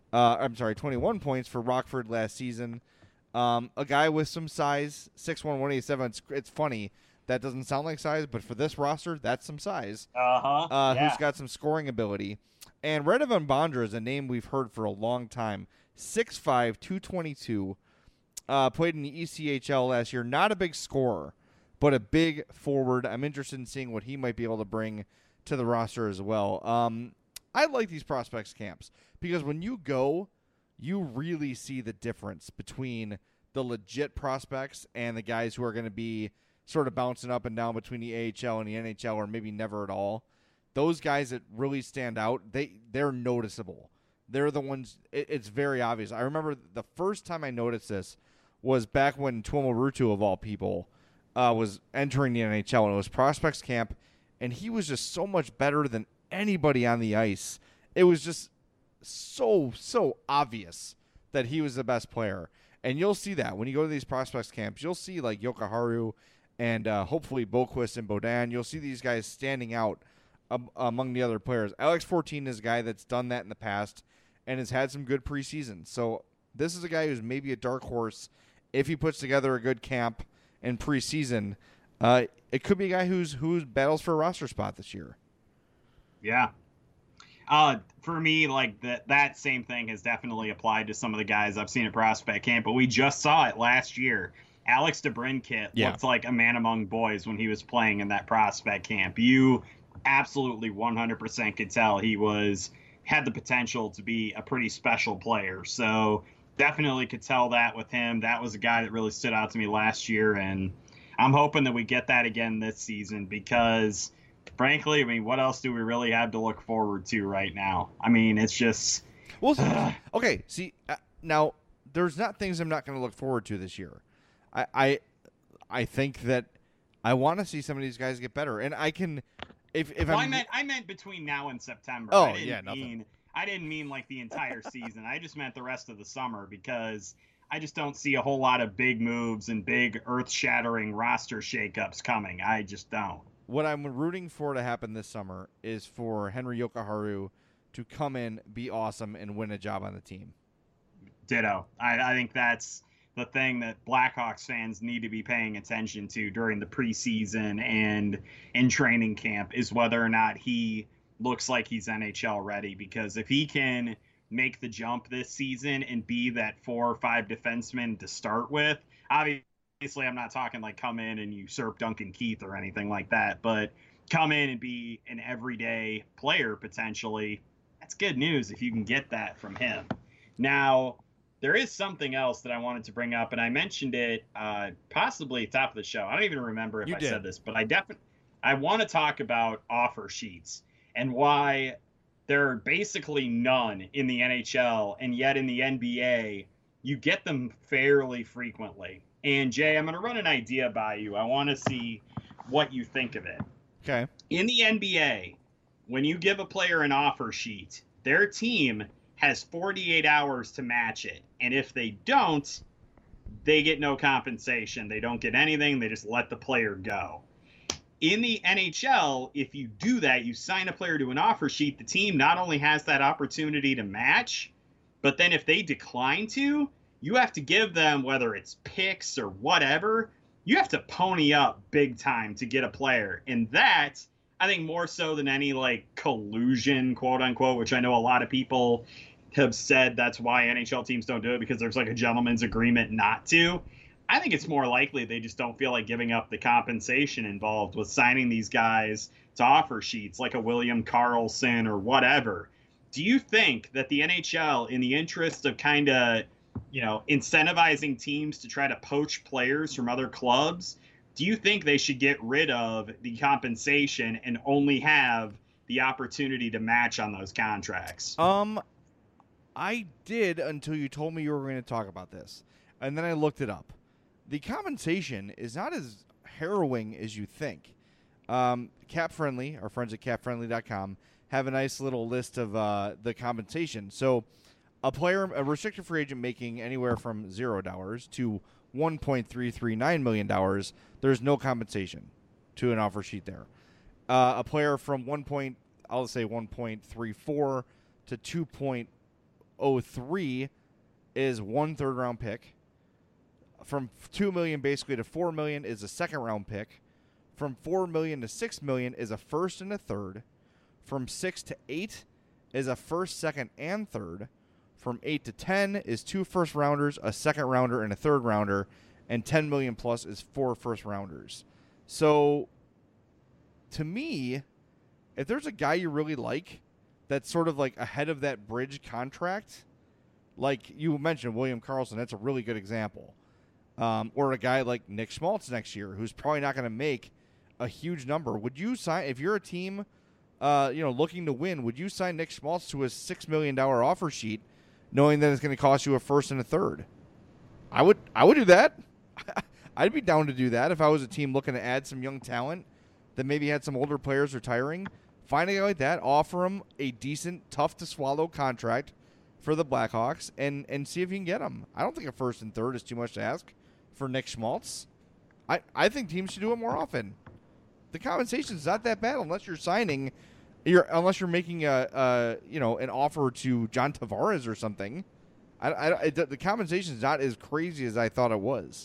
Speaker 1: for Rockford last season. A guy with some size, 6'1", 187. It's funny. That doesn't sound like size, but for this roster, that's some size. Who's got some scoring ability. And Radovan Bondra is a name we've heard for a long time. 6'5", 222. Played in the ECHL last year. Not a big scorer, but a big forward. I'm interested in seeing what he might be able to bring to the roster as well. I like these prospects camps because when you go, you really see the difference between the legit prospects and the guys who are going to be sort of bouncing up and down between the AHL and the NHL or maybe never at all. Those guys that really stand out, they're noticeable. They're the ones, it's very obvious. I remember the first time I noticed this was back when Tuomo Ruutu, of all people, was entering the NHL, and it was prospects camp, and he was just so much better than anybody on the ice. It was just so obvious that he was the best player. And you'll see that when you go to these prospects camps. You'll see like Jokiharju and hopefully Boquist and Bodan. You'll see these guys standing out among the other players. Alex 14 is a guy that's done that in the past and has had some good preseason. So this is a guy who's maybe a dark horse. If he puts together a good camp and preseason, it could be a guy who battles for a roster spot this year.
Speaker 4: Yeah. For me, like that same thing has definitely applied to some of the guys I've seen at prospect camp, but we just saw it last year. Alex DeBrincat looked like a man among boys when he was playing in that prospect camp. You absolutely 100% could tell he had the potential to be a pretty special player. So definitely could tell that with him. That was a guy that really stood out to me last year, and I'm hoping that we get that again this season because, frankly, I mean, what else do we really have to look forward to right now? I mean, it's just...
Speaker 1: Well, okay, see, now, there's not things I'm not going to look forward to this year. I I think that I want to see some of these guys get better, and I can.
Speaker 4: I meant between now and September.
Speaker 1: Oh,
Speaker 4: nothing. I didn't mean like the entire season. I just meant the rest of the summer because I just don't see a whole lot of big moves and big earth-shattering roster shakeups coming. I just don't.
Speaker 1: What I'm rooting for to happen this summer is for Henry Yokoharu to come in, be awesome, and win a job on the team.
Speaker 4: Ditto. I think that's the thing that Blackhawks fans need to be paying attention to during the preseason and in training camp is whether or not he looks like he's NHL ready. Because if he can make the jump this season and be that 4 or 5 defenseman to start with, obviously I'm not talking like come in and usurp Duncan Keith or anything like that, but come in and be an everyday player potentially, that's good news if you can get that from him. Now, there is something else that I wanted to bring up, and I mentioned it possibly top of the show. I don't even remember if I said this, but I want to talk about offer sheets and why there are basically none in the NHL, and yet in the NBA, you get them fairly frequently. And Jay, I'm going to run an idea by you. I want to see what you think of it.
Speaker 1: Okay.
Speaker 4: In the NBA, when you give a player an offer sheet, their team has 48 hours to match it. And if they don't, they get no compensation. They don't get anything. They just let the player go. In the NHL, if you do that, you sign a player to an offer sheet, the team not only has that opportunity to match, but then if they decline to, you have to give them, whether it's picks or whatever, you have to pony up big time to get a player. And that, I think more so than any like collusion, quote unquote, which I know a lot of people have said that's why NHL teams don't do it because there's like a gentleman's agreement not to. I think it's more likely they just don't feel like giving up the compensation involved with signing these guys to offer sheets like a William Karlsson or whatever. Do you think that the NHL, in the interest of kind of, incentivizing teams to try to poach players from other clubs, do you think they should get rid of the compensation and only have the opportunity to match on those contracts?
Speaker 1: I did until you told me you were going to talk about this. And then I looked it up. The compensation is not as harrowing as you think. Cap Friendly, our friends at capfriendly.com, have a nice little list of the compensation. So a restricted free agent making anywhere from $0 to $1.339 million, there's no compensation to an offer sheet there. A player from 1.34 to 2.03 is 1 third-round pick. From $2 million basically to $4 million is a second-round pick. From $4 million to $6 million is a first and a third. From 6 to 8 is a first, second, and third. From 8 to 10 is 2 first-rounders, a second-rounder, and a third-rounder. And $10 million plus is 4 first-rounders. So, to me, if there's a guy you really like that's sort of like ahead of that bridge contract, like you mentioned William Karlsson, that's a really good example. Or a guy like Nick Schmaltz next year, who's probably not going to make a huge number. Would you sign, if you're a team, looking to win, would you sign Nick Schmaltz to a $6 million offer sheet, knowing that it's going to cost you a first and a third? I would do that. I'd be down to do that if I was a team looking to add some young talent that maybe had some older players retiring. Find a guy like that, offer him a decent, tough to swallow contract for the Blackhawks, and see if you can get him. I don't think a first and third is too much to ask for Nick Schmaltz. I think teams should do it more often. The compensation is not that bad unless you're signing, unless you're making an offer to John Tavares or something. The compensation is not as crazy as I thought it was.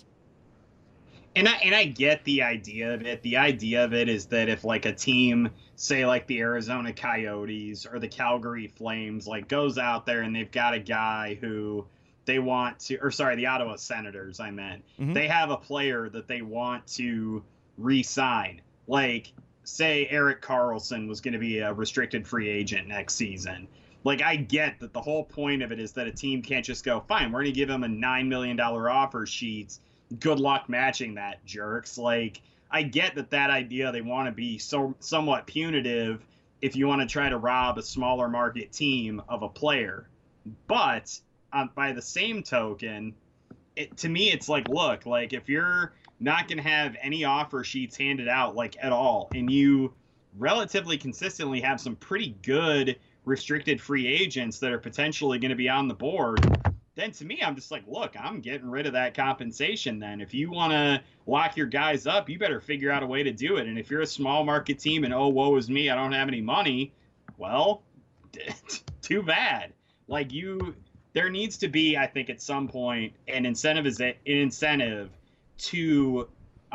Speaker 4: And I get the idea of it. The idea of it is that if like a team, say like the Arizona Coyotes or the Calgary Flames, like goes out there and they've got a guy who they want to, or sorry, the Ottawa Senators, I meant. Mm-hmm. They have a player that they want to re-sign. Like, say Erik Karlsson was going to be a restricted free agent next season. Like, I get that the whole point of it is that a team can't just go, fine, we're going to give him a $9 million offer sheet. Good luck matching that, jerks. Like, I get that idea, they want to be somewhat punitive if you want to try to rob a smaller market team of a player. But by the same token, to me, it's like, look, like if you're not going to have any offer sheets handed out like at all, and you relatively consistently have some pretty good restricted free agents that are potentially going to be on the board, then to me, I'm just like, look, I'm getting rid of that compensation then. If you want to lock your guys up, you better figure out a way to do it. And if you're a small market team and, oh, woe is me, I don't have any money, well, too bad. Like, there needs to be, I think, at some point, an incentive to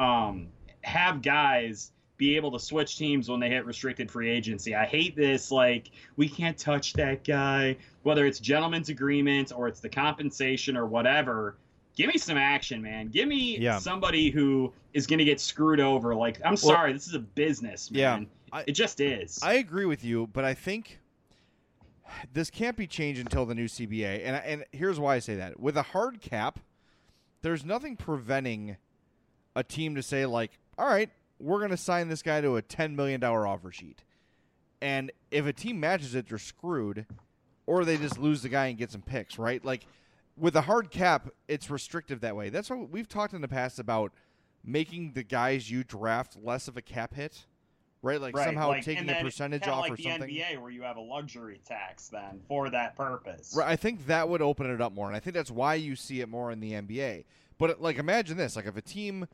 Speaker 4: have guys be able to switch teams when they hit restricted free agency. I hate this, like, we can't touch that guy, whether it's gentleman's agreement or it's the compensation or whatever. Give me some action, man. Give me somebody who is going to get screwed over. Like, I'm sorry, this is a business, man. It just is.
Speaker 1: I agree with you, but I think this can't be changed until the new CBA. And here's why I say that. With a hard cap, there's nothing preventing a team to say, like, all right, we're going to sign this guy to a $10 million offer sheet. And if a team matches it, they're screwed, or they just lose the guy and get some picks, right? Like, with a hard cap, it's restrictive that way. That's what we've talked in the past about, making the guys you draft less of a cap hit, right? Like, somehow taking a percentage off or something.
Speaker 4: Like the NBA, where you have a luxury tax then for that purpose.
Speaker 1: Right. I think that would open it up more, and I think that's why you see it more in the NBA. But, like, imagine this. Like, if a team...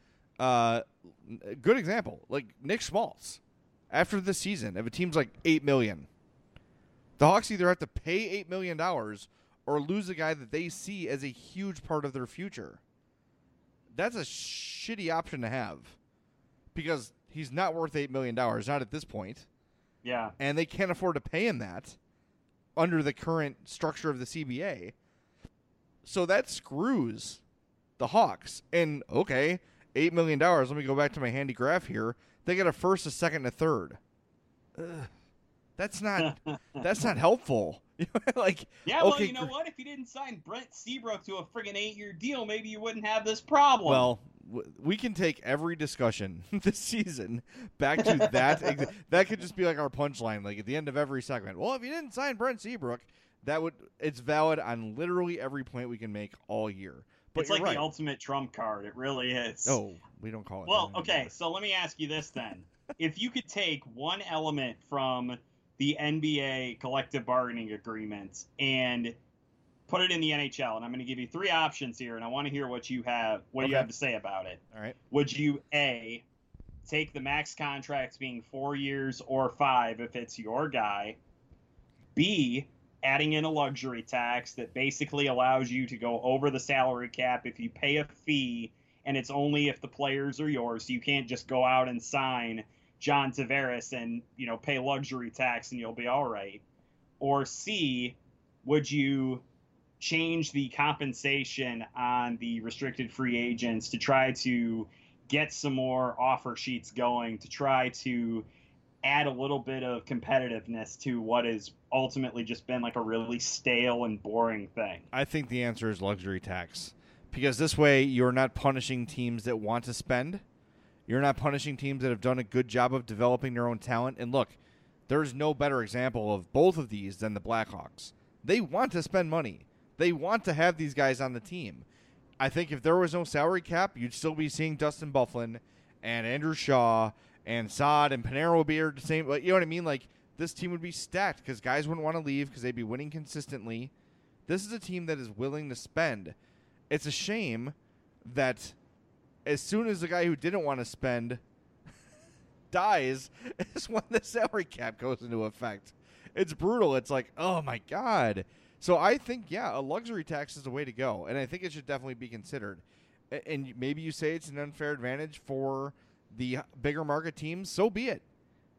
Speaker 1: good example, like Nick Schmaltz. After this season, if a team's like $8 million, the Hawks either have to pay $8 million or lose a guy that they see as a huge part of their future. That's a shitty option to have because he's not worth $8 million, not at this point.
Speaker 4: Yeah.
Speaker 1: And they can't afford to pay him that under the current structure of the CBA. So that screws the Hawks. And, okay, $8 million. Let me go back to my handy graph here. They get a first, a second, and a third. That's not helpful. Like,
Speaker 4: yeah, well, you know what? If you didn't sign Brent Seabrook to a friggin' 8-year deal, maybe you wouldn't have this problem.
Speaker 1: Well, we can take every discussion this season back to that. That could just be like our punchline, like at the end of every segment. Well, if you didn't sign Brent Seabrook, it's valid on literally every point we can make all year. But
Speaker 4: it's like the ultimate trump card. It really is.
Speaker 1: Oh, we don't call it.
Speaker 4: Well, okay, so let me ask you this then. If you could take one element from the NBA collective bargaining agreement and put it in the NHL, and I'm going to give you 3 options here, and I want to hear what you have to say about it.
Speaker 1: All right.
Speaker 4: Would you, A, take the max contracts being 4 years or 5 if it's your guy, B, adding in a luxury tax that basically allows you to go over the salary cap if you pay a fee, and it's only if the players are yours, so you can't just go out and sign John Tavares and, pay luxury tax and you'll be all right? Or C, would you change the compensation on the restricted free agents to try to get some more offer sheets going, to try to add a little bit of competitiveness to what has ultimately just been like a really stale and boring thing?
Speaker 1: I think the answer is luxury tax, because this way you're not punishing teams that want to spend. You're not punishing teams that have done a good job of developing their own talent. And look, there's no better example of both of these than the Blackhawks. They want to spend money. They want to have these guys on the team. I think if there was no salary cap, you'd still be seeing Dustin Byfuglien and Andrew Shaw and Saad and Panarin would be the same. You know what I mean? Like, this team would be stacked because guys wouldn't want to leave because they'd be winning consistently. This is a team that is willing to spend. It's a shame that as soon as the guy who didn't want to spend dies is when the salary cap goes into effect. It's brutal. It's like, oh, my God. So I think, a luxury tax is the way to go, and I think it should definitely be considered. And maybe you say it's an unfair advantage for the bigger market teams, so be it.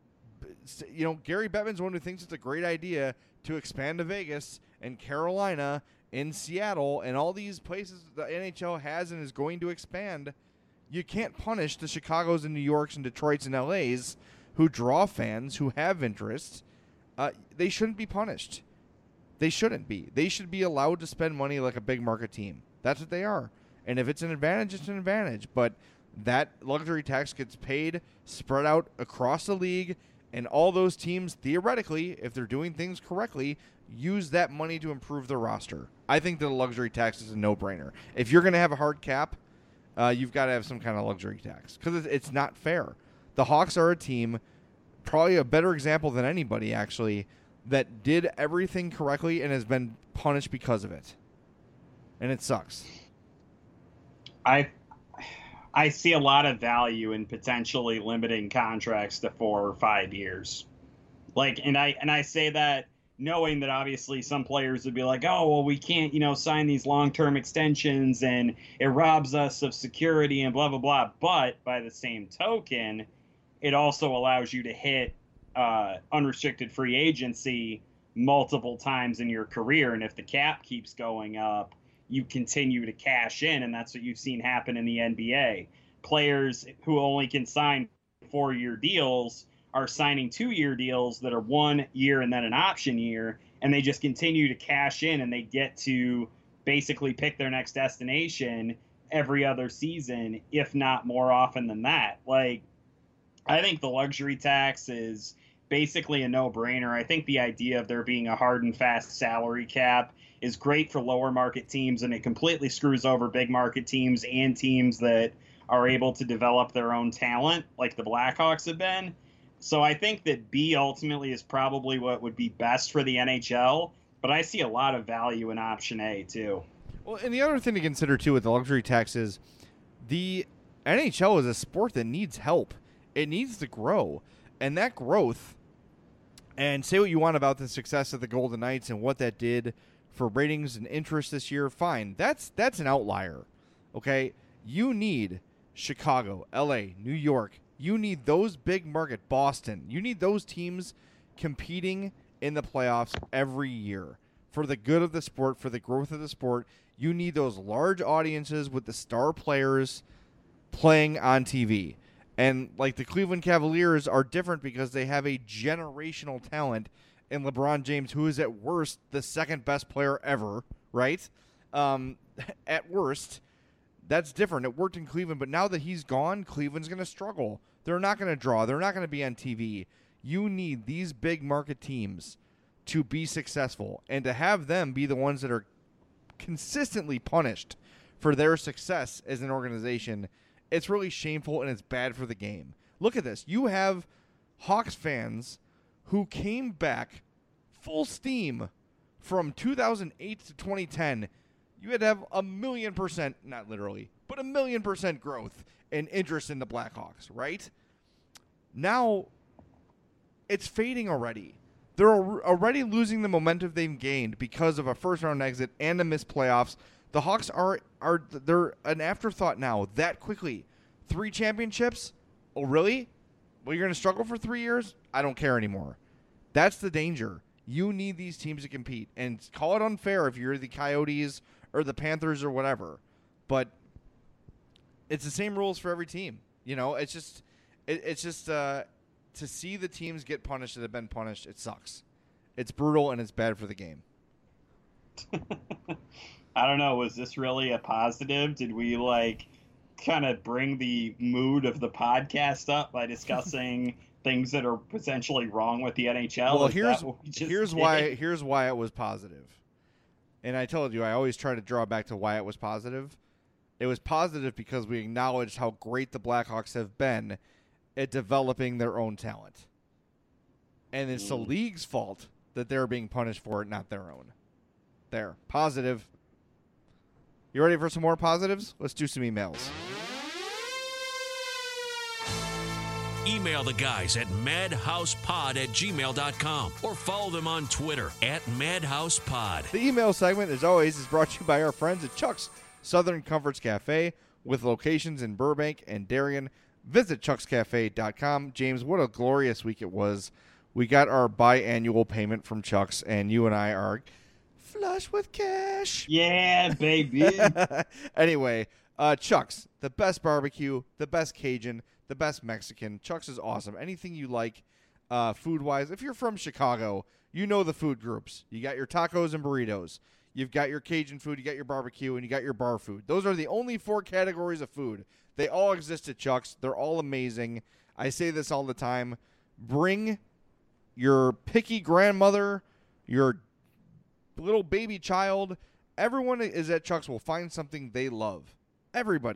Speaker 1: Gary Bettman's one who thinks it's a great idea to expand to Vegas and Carolina and Seattle and all these places the NHL has and is going to expand. You can't punish the Chicagos and New Yorks and Detroits and LAs who draw fans, who have interest. They shouldn't be punished. They shouldn't be. They should be allowed to spend money like a big market team. That's what they are. And if it's an advantage, it's an advantage. But that luxury tax gets paid, spread out across the league, and all those teams, theoretically, if they're doing things correctly, use that money to improve their roster. I think that a luxury tax is a no-brainer. If you're going to have a hard cap, you've got to have some kind of luxury tax because it's not fair. The Hawks are a team, probably a better example than anybody, actually, that did everything correctly and has been punished because of it. And it sucks.
Speaker 5: I see a lot of value in potentially limiting contracts to 4 or 5 years. And I say that knowing that obviously some players would be like, oh, well, we can't, sign these long-term extensions and it robs us of security and blah, blah, blah. But by the same token, it also allows you to hit unrestricted free agency multiple times in your career. And if the cap keeps going up, you continue to cash in. And that's what you've seen happen in the NBA. Players who only can sign 4-year deals are signing 2-year deals that are 1 year and then an option year. And they just continue to cash in and they get to basically pick their next destination every other season, if not more often than that. I think the luxury tax is basically a no-brainer. I think the idea of there being a hard and fast salary cap is great for lower market teams, and it completely screws over big market teams and teams that are able to develop their own talent, like the Blackhawks have been. So I think that B ultimately is probably what would be best for the NHL, but I see a lot of value in option A too.
Speaker 1: Well, and the other thing to consider too with the luxury tax is the NHL is a sport that needs help. It needs to grow, and that growth, and say what you want about the success of the Golden Knights and what that did for ratings and interest this year, fine. That's an outlier, okay? You need Chicago, LA, New York. You need those big market, Boston. You need those teams competing in the playoffs every year for the good of the sport, for the growth of the sport. You need those large audiences with the star players playing on TV. And like the Cleveland Cavaliers are different because they have a generational talent in LeBron James, who is at worst the second best player ever, right? At worst. That's different. It worked in Cleveland, but now that he's gone, Cleveland's going to struggle. They're not going to draw. They're not going to be on TV. You need these big market teams to be successful, and to have them be the ones that are consistently punished for their success as an organization, it's really shameful and it's bad for the game. Look at this. You have Hawks fans who came back full steam from 2008 to 2010. You had to have 1,000,000%, not literally, but 1,000,000% growth and interest in the Blackhawks, right? Now, it's fading already. They're already losing the momentum they've gained because of a first-round exit and a missed playoffs. The Hawks they're an afterthought now that quickly. 3 championships? Oh, really? Well, you're going to struggle for 3 years? I don't care anymore. That's the danger. You need these teams to compete. And call it unfair if you're the Coyotes or the Panthers or whatever. But it's the same rules for every team. It's just to see the teams get punished that have been punished, it sucks. It's brutal and it's bad for the game.
Speaker 5: I don't know. Was this really a positive? Did we kind of bring the mood of the podcast up by discussing things that are potentially wrong with the NHL?
Speaker 1: Well, here's why it was positive. And I told you, I always try to draw back to why it was positive. It was positive because we acknowledged how great the Blackhawks have been at developing their own talent. And it's the league's fault that they're being punished for it, not their own. There. Positive. You ready for some more positives? Let's do some emails.
Speaker 2: Email the guys at madhousepod@gmail.com or follow them on Twitter @madhousepod.
Speaker 1: The email segment, as always, is brought to you by our friends at Chuck's Southern Comforts Cafe with locations in Burbank and Darien. Visit chuckscafe.com. James, what a glorious week it was. We got our biannual payment from Chuck's, and you and I are flush with cash.
Speaker 5: Yeah, baby.
Speaker 1: Anyway, Chuck's, the best barbecue, the best Cajun, the best Mexican. Chuck's is awesome. Anything you like food-wise. If you're from Chicago, you know the food groups. You got your tacos and burritos. You've got your Cajun food, you got your barbecue, and you got your bar food. Those are the only 4 categories of food. They all exist at Chuck's. They're all amazing. I say this all the time. Bring your picky grandmother, your little baby child. Everyone is at Chuck's will find something they love. Everybody.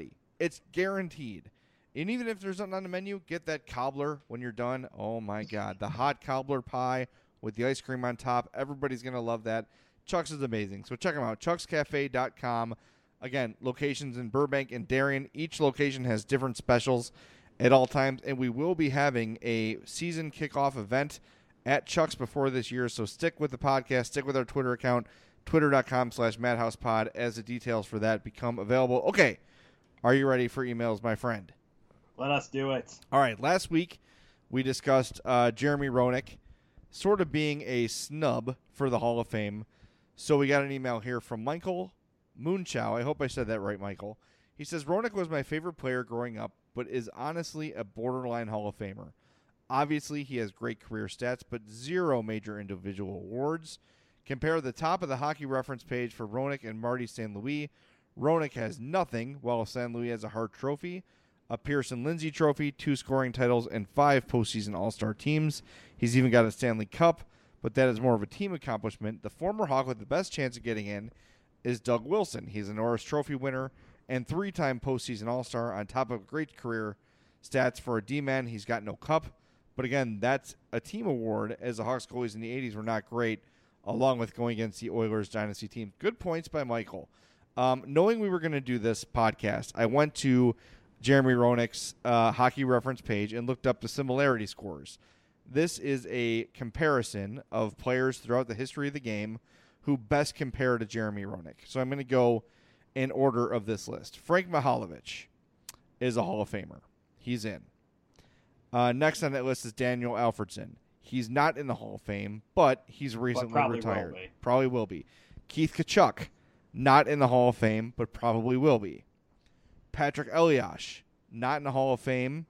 Speaker 1: It's guaranteed. And even if there's nothing on the menu, get that cobbler when you're done. Oh, my God. The hot cobbler pie with the ice cream on top. Everybody's going to love that. Chuck's is amazing. So check them out, chuckscafe.com. Again, locations in Burbank and Darien. Each location has different specials at all times, and we will be having a season kickoff event at Chuck's before this year. So stick with the podcast, stick with our Twitter account, twitter.com/MadhousePod, as the details for that become available. Okay, are you ready for emails, my friend?
Speaker 5: Let us do it.
Speaker 1: All right, last week we discussed Jeremy Roenick sort of being a snub for the Hall of Fame. So we got an email here from Michael Moonchow. I hope I said that right, Michael. He says, Roenick was my favorite player growing up, but is honestly a borderline Hall of Famer. Obviously, he has great career stats, but 0 major individual awards. Compare the top of the hockey reference page for Roenick and Marty St. Louis. Roenick has nothing, while St. Louis has a Hart Trophy, a Pearson Lindsay Trophy, 2 scoring titles, and 5 postseason All-Star teams. He's even got a Stanley Cup, but that is more of a team accomplishment. The former Hawk with the best chance of getting in is Doug Wilson. He's a Norris Trophy winner and 3-time postseason All-Star on top of great career stats for a D-man. He's got no cup. But again, that's a team award, as the Hawks goalies in the 80s were not great, along with going against the Oilers dynasty team. Good points by Michael. Knowing we were going to do this podcast, I went to Jeremy Roenick's hockey reference page and looked up the similarity scores. This is a comparison of players throughout the history of the game who best compare to Jeremy Roenick. So I'm going to go in order of this list. Frank Mihaljevic is a Hall of Famer. He's in. Next on that list is Daniel Alfredsson. He's not in the Hall of Fame, but he's recently retired. Probably will be. Keith Tkachuk, not in the Hall of Fame, but probably will be. Patrick Elias, not in the Hall of Fame.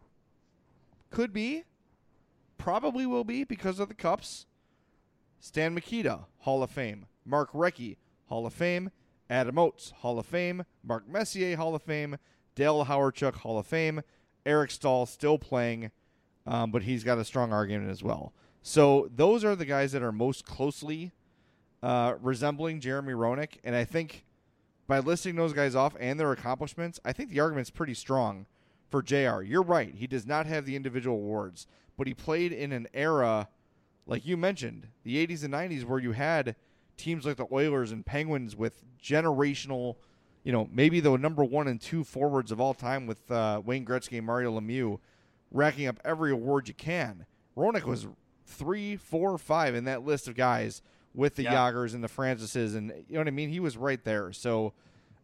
Speaker 1: Could be. Probably will be because of the Cups. Stan Mikita, Hall of Fame. Mark Recchi, Hall of Fame. Adam Oates, Hall of Fame. Mark Messier, Hall of Fame. Dale Hawerchuk, Hall of Fame. Eric Stahl, still playing, but he's got a strong argument as well. So those are the guys that are most closely resembling Jeremy Roenick, and I think by listing those guys off and their accomplishments, I think the argument's pretty strong for JR. You're right. He does not have the individual awards, but he played in an era, like you mentioned, the 80s and 90s, where you had teams like the Oilers and Penguins with generational, maybe the number 1 and 2 forwards of all time with Wayne Gretzky and Mario Lemieux, racking up every award you can. Roenick was 3, 4, 5 in that list of guys with the Jagrs and the Francises, and you know what I mean? He was right there. So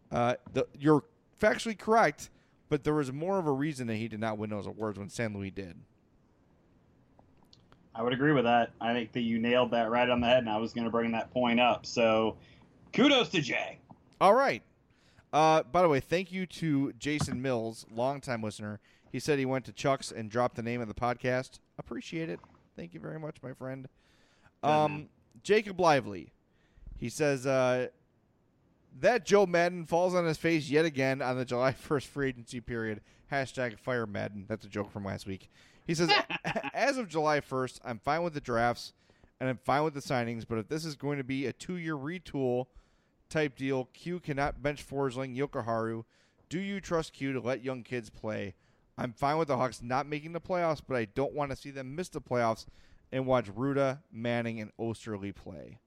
Speaker 1: you're factually correct, but there was more of a reason that he did not win those awards when St. Louis did.
Speaker 5: I would agree with that. I think that you nailed that right on the head, and I was going to bring that point up. So kudos to Jay.
Speaker 1: All right. By the way, thank you to Jason Mills, longtime listener. He said he went to Chuck's and dropped the name of the podcast. Appreciate it. Thank you very much, my friend. Jacob Lively. He says that Joe Madden falls on his face yet again on the July 1st free agency period. Hashtag fire Madden. That's a joke from last week. He says, as of July 1st, I'm fine with the drafts and I'm fine with the signings, but if this is going to be a 2-year retool type deal, Q cannot bench Forsling, Yokoharu. Do you trust Q to let young kids play? I'm fine with the Hawks not making the playoffs, but I don't want to see them miss the playoffs and watch Ruda, Manning, and Osterley play.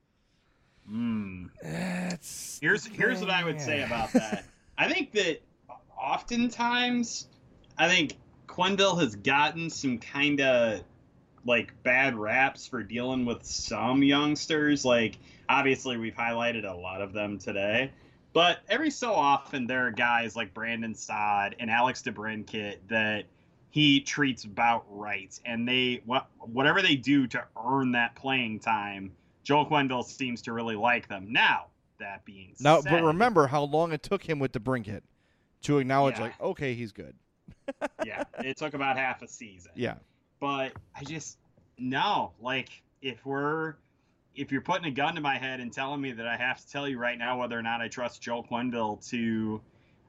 Speaker 5: Here's what I would say about that. I think that oftentimes, Quenneville has gotten some kind of bad raps for dealing with some youngsters. Obviously we've highlighted a lot of them today, but every so often there are guys like Brandon Saad and Alex DeBrincat that he treats about right, and whatever they do to earn that playing time, Joel Quenneville seems to really like them. Now, that being said,
Speaker 1: but remember how long it took him with DeBrincat to acknowledge, okay, he's good.
Speaker 5: Yeah, it took about half a season.
Speaker 1: Yeah.
Speaker 5: But I just, no, if you're putting a gun to my head and telling me that I have to tell you right now whether or not I trust Joel Quenneville to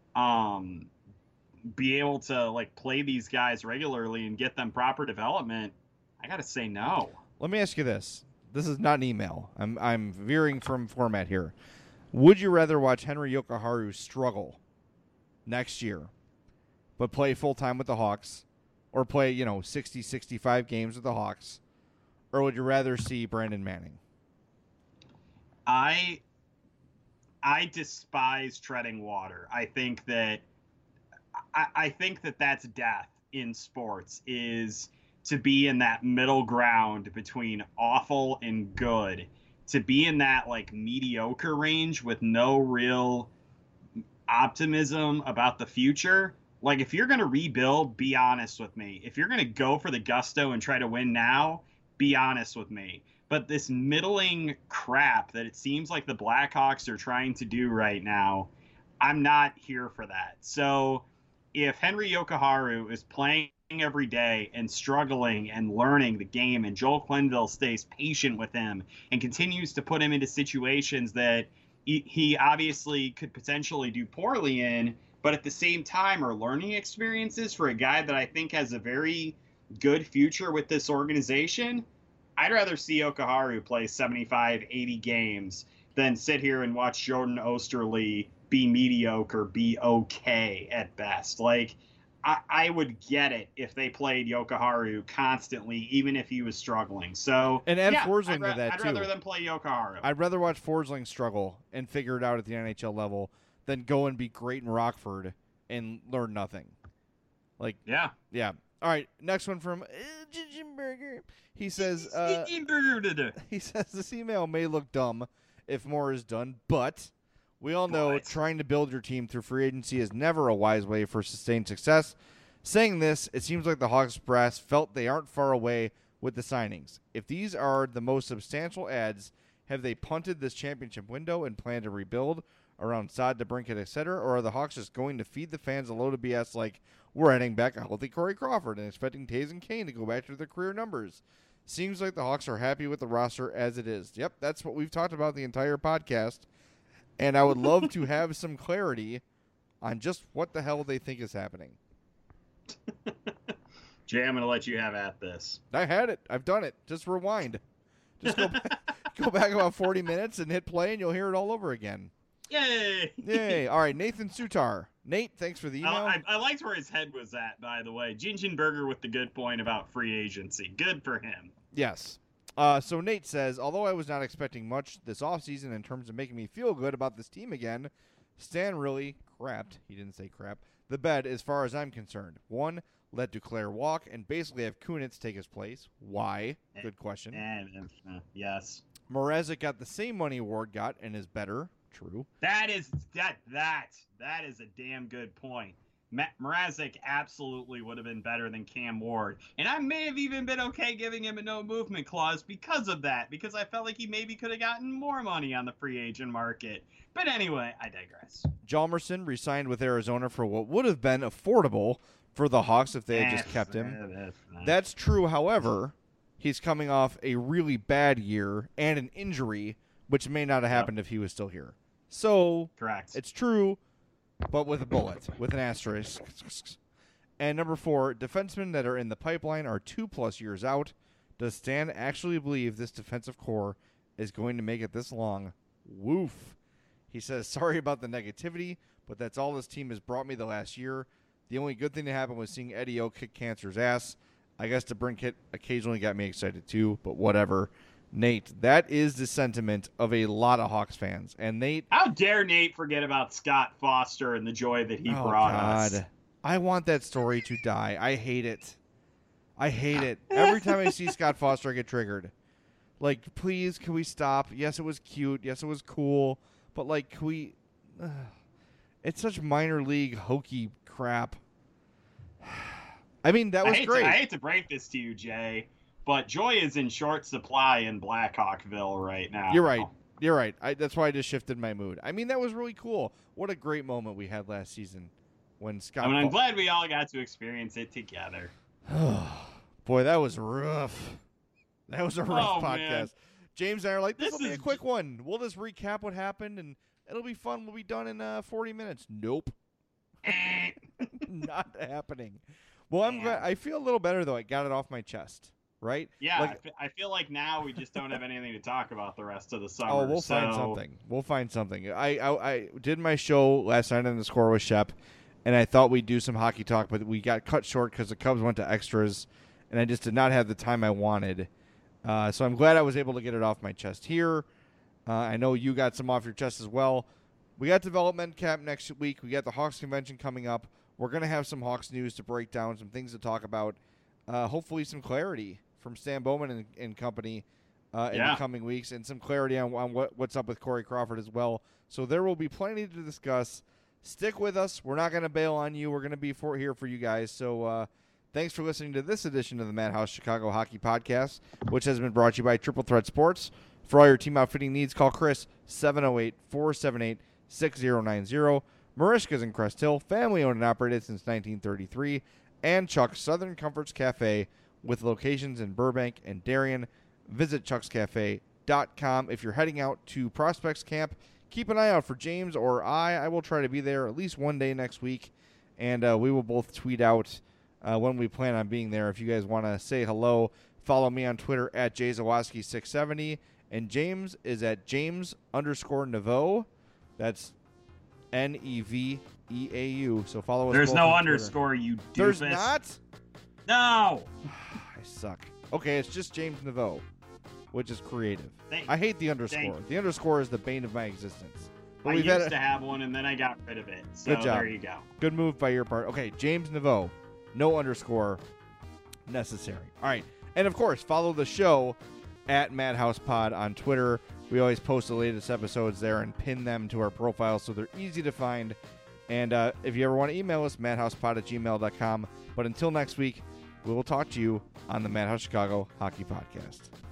Speaker 5: be able to play these guys regularly and get them proper development, I got to say no.
Speaker 1: Let me ask you this. This is not an email. I'm veering from format here. Would you rather watch Henry Yokoharu struggle next year but play full-time with the Hawks, or play, 60, 65 games with the Hawks, or would you rather see Brandon Manning?
Speaker 4: I despise treading water. I think that that's death in sports, is to be in that middle ground between awful and good, to be in that like mediocre range with no real optimism about the future. Like, if you're going to rebuild, be honest with me. If you're going to go for the gusto and try to win now, be honest with me. But this middling crap that it seems like the Blackhawks are trying to do right now, I'm not here for that. So if Henry Yokoharu is playing every day and struggling and learning the game, and Joel Quenneville stays patient with him and continues to put him into situations that he obviously could potentially do poorly in, but at the same time are learning experiences for a guy that I think has a very good future with this organization, I'd rather see Yokoharu play 75, 80 games than sit here and watch Jordan Osterley be mediocre, be okay at best. Like, I would get it if they played Yokoharu constantly, even if he was struggling. So,
Speaker 1: and add Forsling to that,
Speaker 4: I'd
Speaker 1: too.
Speaker 4: rather them play Yokoharu.
Speaker 1: I'd rather watch Forsling struggle and figure it out at the NHL level than go and be great in Rockford and learn nothing. Like, yeah. All right, next one from Gingenberger. He says, this email may look dumb if more is done, but we all know trying to build your team through free agency is never a wise way for sustained success. Saying this, it seems like the Hawks brass felt they aren't far away with the signings. If these are the most substantial adds, have they punted this championship window and plan to rebuild around Saad, DeBrincat, etc., or are the Hawks just going to feed the fans a load of BS like we're adding back a healthy Corey Crawford and expecting Taves and Kane to go back to their career numbers? Seems like the Hawks are happy with the roster as it is. Yep, that's what we've talked about the entire podcast, and I would love to have some clarity on just what the hell they think is happening.
Speaker 4: Jay, I'm going to let you have at this.
Speaker 1: I had it. I've done it. Just rewind. Just go back about 40 minutes and hit play, and you'll hear it all over again.
Speaker 4: Yay!
Speaker 1: Yay. All right, Nathan Sutar. Nate, thanks for the email.
Speaker 4: I liked where his head was at, by the way. Gingenberger with the good point about free agency. Good for him.
Speaker 1: Yes. So Nate says, although I was not expecting much this offseason in terms of making me feel good about this team again, Stan really crapped, he didn't say crap, the bed as far as I'm concerned. 1, let Duclair walk and basically have Kunitz take his place. Why? Good question.
Speaker 4: Yes.
Speaker 1: Mrazek got the same money Ward got and is better. True.
Speaker 4: That is a damn good point. Mrazek absolutely would have been better than Cam Ward. And I may have even been okay giving him a no-movement clause because of that, because I felt like he maybe could have gotten more money on the free agent market. But anyway, I digress.
Speaker 1: Hjalmarsson re-signed with Arizona for what would have been affordable for the Hawks if they had just kept him. That's true, however, he's coming off a really bad year and an injury, which may not have happened if he was still here. So,
Speaker 4: correct.
Speaker 1: It's true, but with a bullet, with an asterisk. And number 4, defensemen that are in the pipeline are 2+ years out. Does Stan actually believe this defensive core is going to make it this long? Woof. He says, sorry about the negativity, but that's all this team has brought me the last year. The only good thing that happened was seeing Eddie O kick Cancer's ass. I guess DeBrincat occasionally got me excited too, but whatever. Nate, that is the sentiment of a lot of Hawks fans. And Nate,
Speaker 4: how dare Nate forget about Scott Foster and the joy that he brought us.
Speaker 1: I want that story to die. I hate it. Every time I see Scott Foster, I get triggered. Like, please, can we stop? Yes, it was cute. Yes, it was cool. But, like, can we... it's such minor league hokey crap. I mean, that was great.
Speaker 4: I hate to break this to you, Jay, but joy is in short supply in Blackhawkville right now.
Speaker 1: You're right. That's why I just shifted my mood. I mean, that was really cool. What a great moment we had last season when Scott...
Speaker 4: I'm glad we all got to experience it together.
Speaker 1: Boy, that was rough. That was a rough podcast.
Speaker 4: Man.
Speaker 1: James and I are like, this will be a quick one. We'll just recap what happened, and it'll be fun. We'll be done in 40 minutes. Nope. Not happening. Well, I'm glad. I feel a little better, though. I got it off my chest, right?
Speaker 4: Yeah, I feel like now we just don't have anything to talk about the rest of the summer.
Speaker 1: Oh, we'll find something. I did my show last night on the Score with Shep, and I thought we'd do some hockey talk, but we got cut short because the Cubs went to extras, and I just did not have the time I wanted. So I'm glad I was able to get it off my chest here. I know you got some off your chest as well. We got development camp next week. We got the Hawks convention coming up. We're going to have some Hawks news to break down, some things to talk about. Hopefully some clarity from Stan Bowman and company in the coming weeks, and some clarity on what's up with Corey Crawford as well. So there will be plenty to discuss. Stick with us. We're not going to bail on you. We're going to be here for you guys. So thanks for listening to this edition of the Madhouse Chicago Hockey Podcast, which has been brought to you by Triple Threat Sports. For all your team outfitting needs, call Chris 708-478-6090. Marishka's in Crest Hill, family owned and operated since 1933, and Chuck's Southern Comforts Cafe with locations in Burbank and Darien. Visit chuckscafe.com. If you're heading out to Prospects Camp, keep an eye out for James or I will try to be there at least one day next week, and we will both tweet out when we plan on being there. If you guys want to say hello, follow me on Twitter at JZawoski670, and James is at James_Neveau. That's Neveau. So follow us.
Speaker 5: There's
Speaker 1: both
Speaker 5: no
Speaker 1: on
Speaker 5: underscore,
Speaker 1: Twitter.
Speaker 5: you doofus.
Speaker 1: There's not?
Speaker 5: No.
Speaker 1: I suck. Okay, it's just James Neveau, which is creative.
Speaker 5: Thank-
Speaker 1: I hate the underscore.
Speaker 5: thank-
Speaker 1: The underscore is the bane of my existence. But
Speaker 5: I
Speaker 1: we've
Speaker 5: used
Speaker 1: had
Speaker 5: to have one, and then I got rid of it. So
Speaker 1: Good job.
Speaker 5: there you go.
Speaker 1: good move by your part. Okay, James Neveau, no underscore necessary. All right, and of course, follow the show at Madhouse Pod on Twitter. We always post the latest episodes there and pin them to our profile so they're easy to find. And if you ever want to email us, madhousepod@gmail.com. But until next week, we will talk to you on the Madhouse Chicago Hockey Podcast.